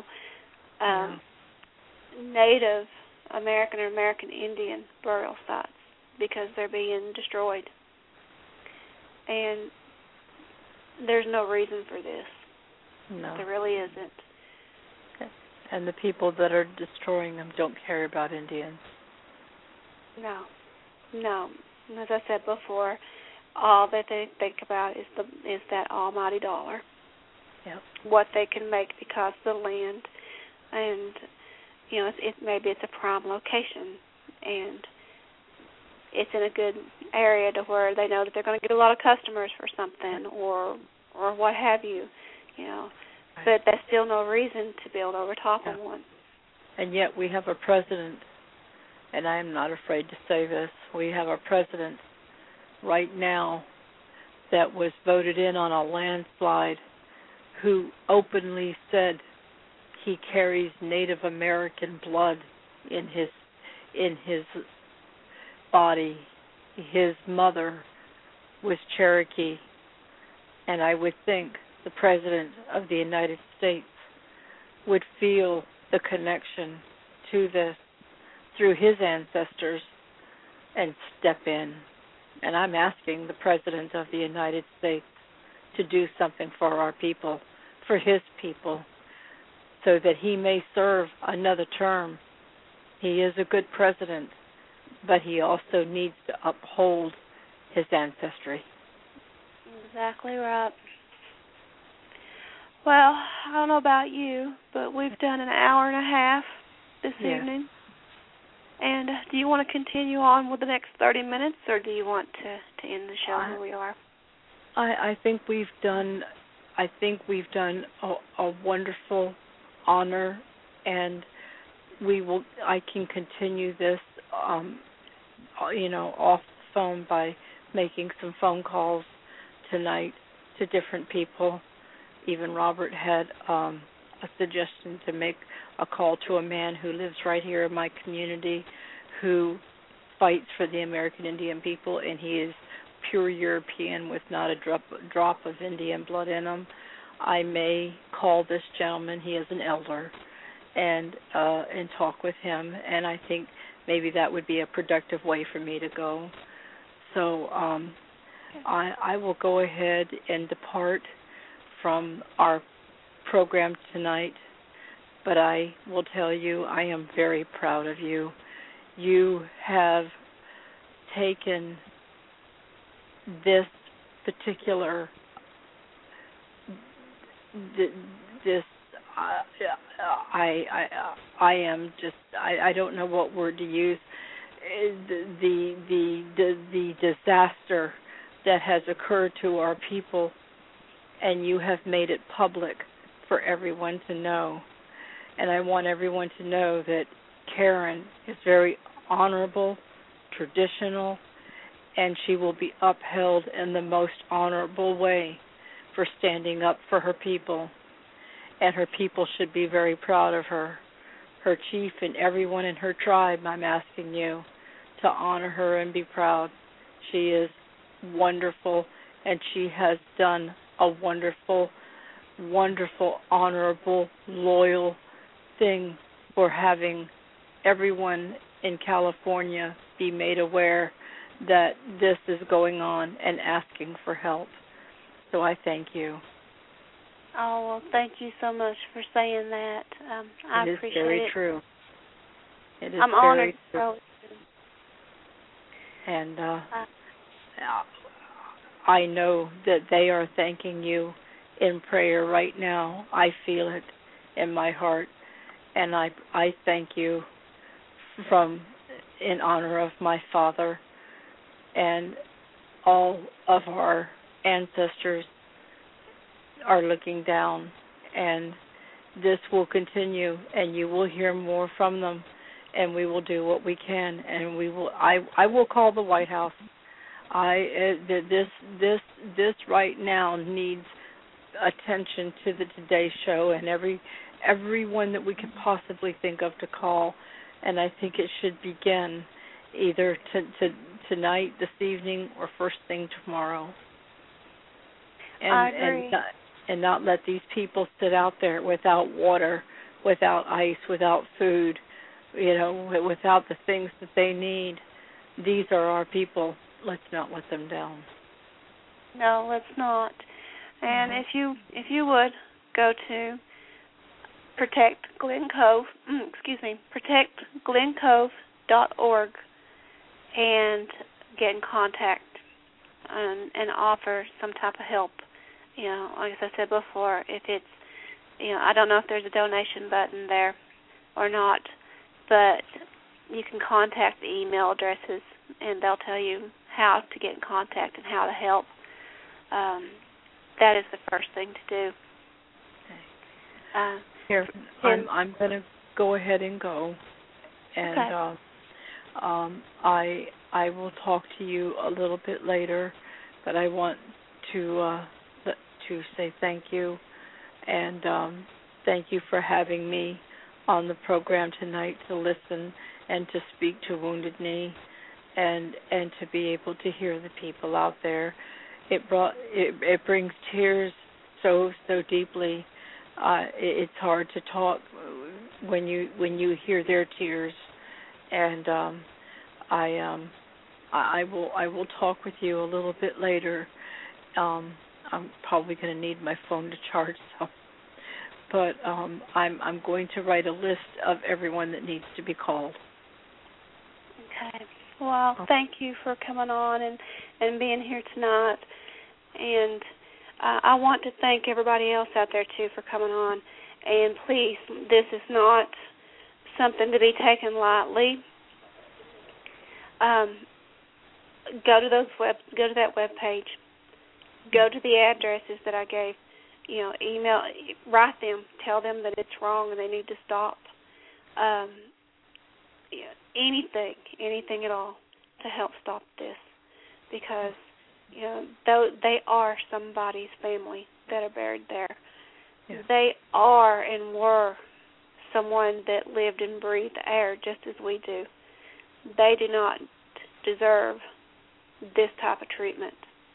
B: Native American or American Indian burial sites, because they're being destroyed. And there's no reason for this.
C: No.
B: There really isn't.
C: Okay. And the people that are destroying them don't care about Indians.
B: No. As I said before, all that they think about is that almighty dollar.
C: Yep.
B: What they can make because of the land, and maybe it's a prime location, and it's in a good area to where they know that they're going to get a lot of customers for something, or what have you,
C: Right.
B: But that's still no reason to build over top of one.
C: And yet we have a president, and I am not afraid to say this, we have a president right now that was voted in on a landslide who openly said he carries Native American blood in his body. His mother was Cherokee, and I would think the President of the United States would feel the connection to this through his ancestors and step in. And I'm asking the President of the United States to do something for our people, for his people, so that he may serve another term. He is a good president, but he also needs to uphold his ancestry.
B: Exactly right. Well, I don't know about you, but we've done an hour and a half this evening. And do you want to continue on with the next 30 minutes, or do you want to end the show where we are?
C: I think we've done a wonderful honor, and I can continue this off the phone by making some phone calls tonight to different people. Even Robert had a suggestion to make a call to a man who lives right here in my community who fights for the American Indian people, and he is pure European with not a drop of Indian blood in him. I may call this gentleman, he is an elder, and talk with him, and I think maybe that would be a productive way for me to go. So I will go ahead and depart from our program tonight, but I will tell you I am very proud of you. You have taken this particular I don't know what word to use. The disaster that has occurred to our people, and you have made it public for everyone to know. And I want everyone to know that Karen is very honorable, traditional, and she will be upheld in the most honorable way for standing up for her people. And her people should be very proud of her. Her chief and everyone in her tribe, I'm asking you to honor her and be proud. She is wonderful, and she has done a wonderful, wonderful, honorable, loyal thing for having everyone in California be made aware that this is going on and asking for help. So I thank you.
B: Oh, well, thank you so much for saying that. I appreciate it.
C: It is very true. It is
B: I'm
C: very
B: honored.
C: true. And I know that they are thanking you in prayer right now. I feel it in my heart, and I thank you in honor of my father and all of our ancestors are looking down, and this will continue, and you will hear more from them, and we will do what we can, and I will call the White House. This right now needs attention to the Today Show and everyone that we could possibly think of to call, and I think it should begin either tonight, this evening, or first thing tomorrow.
B: I agree.
C: And not let these people sit out there without water, without ice, without food, without the things that they need. These are our people. Let's not let them down.
B: No, let's not. And if you would go to protectglencove.org and get in contact and offer some type of help. Like I said before, if it's, I don't know if there's a donation button there or not, but you can contact the email addresses and they'll tell you how to get in contact and how to help. That is the first thing to do.
C: Here, I'm going to go ahead and go, and I will talk to you a little bit later, but I want to say thank you, and thank you for having me on the program tonight to listen and to speak to Wounded Knee, and to be able to hear the people out there. It brings tears so deeply. It's hard to talk when you hear their tears, and I will talk with you a little bit later. I'm probably going to need my phone to charge some, but I'm going to write a list of everyone that needs to be called.
B: Okay. Well, thank you for coming on and being here tonight, and I want to thank everybody else out there, too, for coming on. And please, this is not something to be taken lightly. Go to that web page. Go to the addresses that I gave. Email, write them, tell them that it's wrong and they need to stop. Anything at all to help stop this, because they are somebody's family that are buried there. Yeah. They are and were someone that lived and breathed air just as we do. They do not deserve this type of treatment.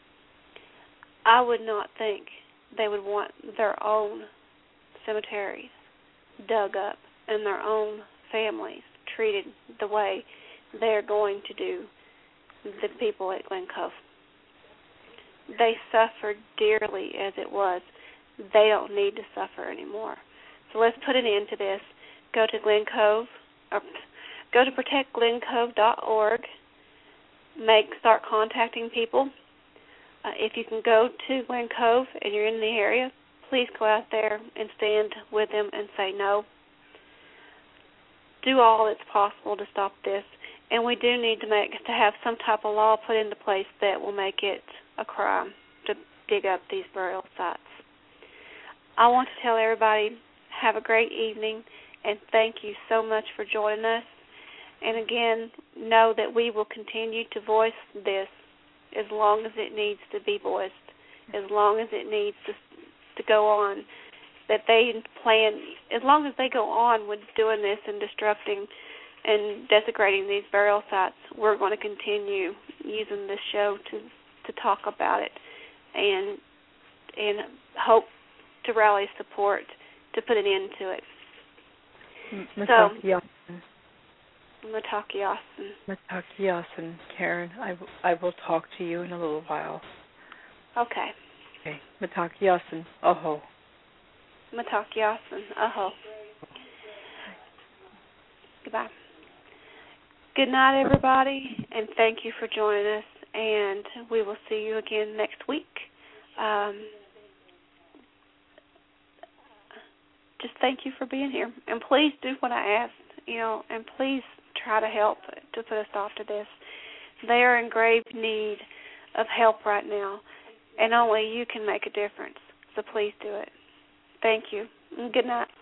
B: I would not think they would want their own cemeteries dug up and their own families treated the way they're going to do the people at Glen Cove. They suffered dearly as it was. They don't need to suffer anymore. So let's put an end to this. Go to Glen Cove, or go to protectglencove.org. Start contacting people. If you can go to Glen Cove and you're in the area, please go out there and stand with them and say no. Do all that's possible to stop this. And we do need to have some type of law put into place that will make it a crime to dig up these burial sites. I want to tell everybody, have a great evening, and thank you so much for joining us. And again, know that we will continue to voice this as long as it needs to be voiced, as long as it needs to go on, that they plan, as long as they go on with doing this and destructing and desecrating these burial sites, we're going to continue using this show to talk about it and hope to rally support to put an end to it.
C: Matakiasan, Karen, I will talk to you in a little while.
B: Okay.
C: Okay. Matakiasan, aho.
B: Matakiasan, aho. Goodbye. Good night, everybody, and thank you for joining us, and we will see you again next week. Just thank you for being here, and please do what I asked, and please try to help to put a stop to this. They are in grave need of help right now, and only you can make a difference, so please do it. Thank you, and good night.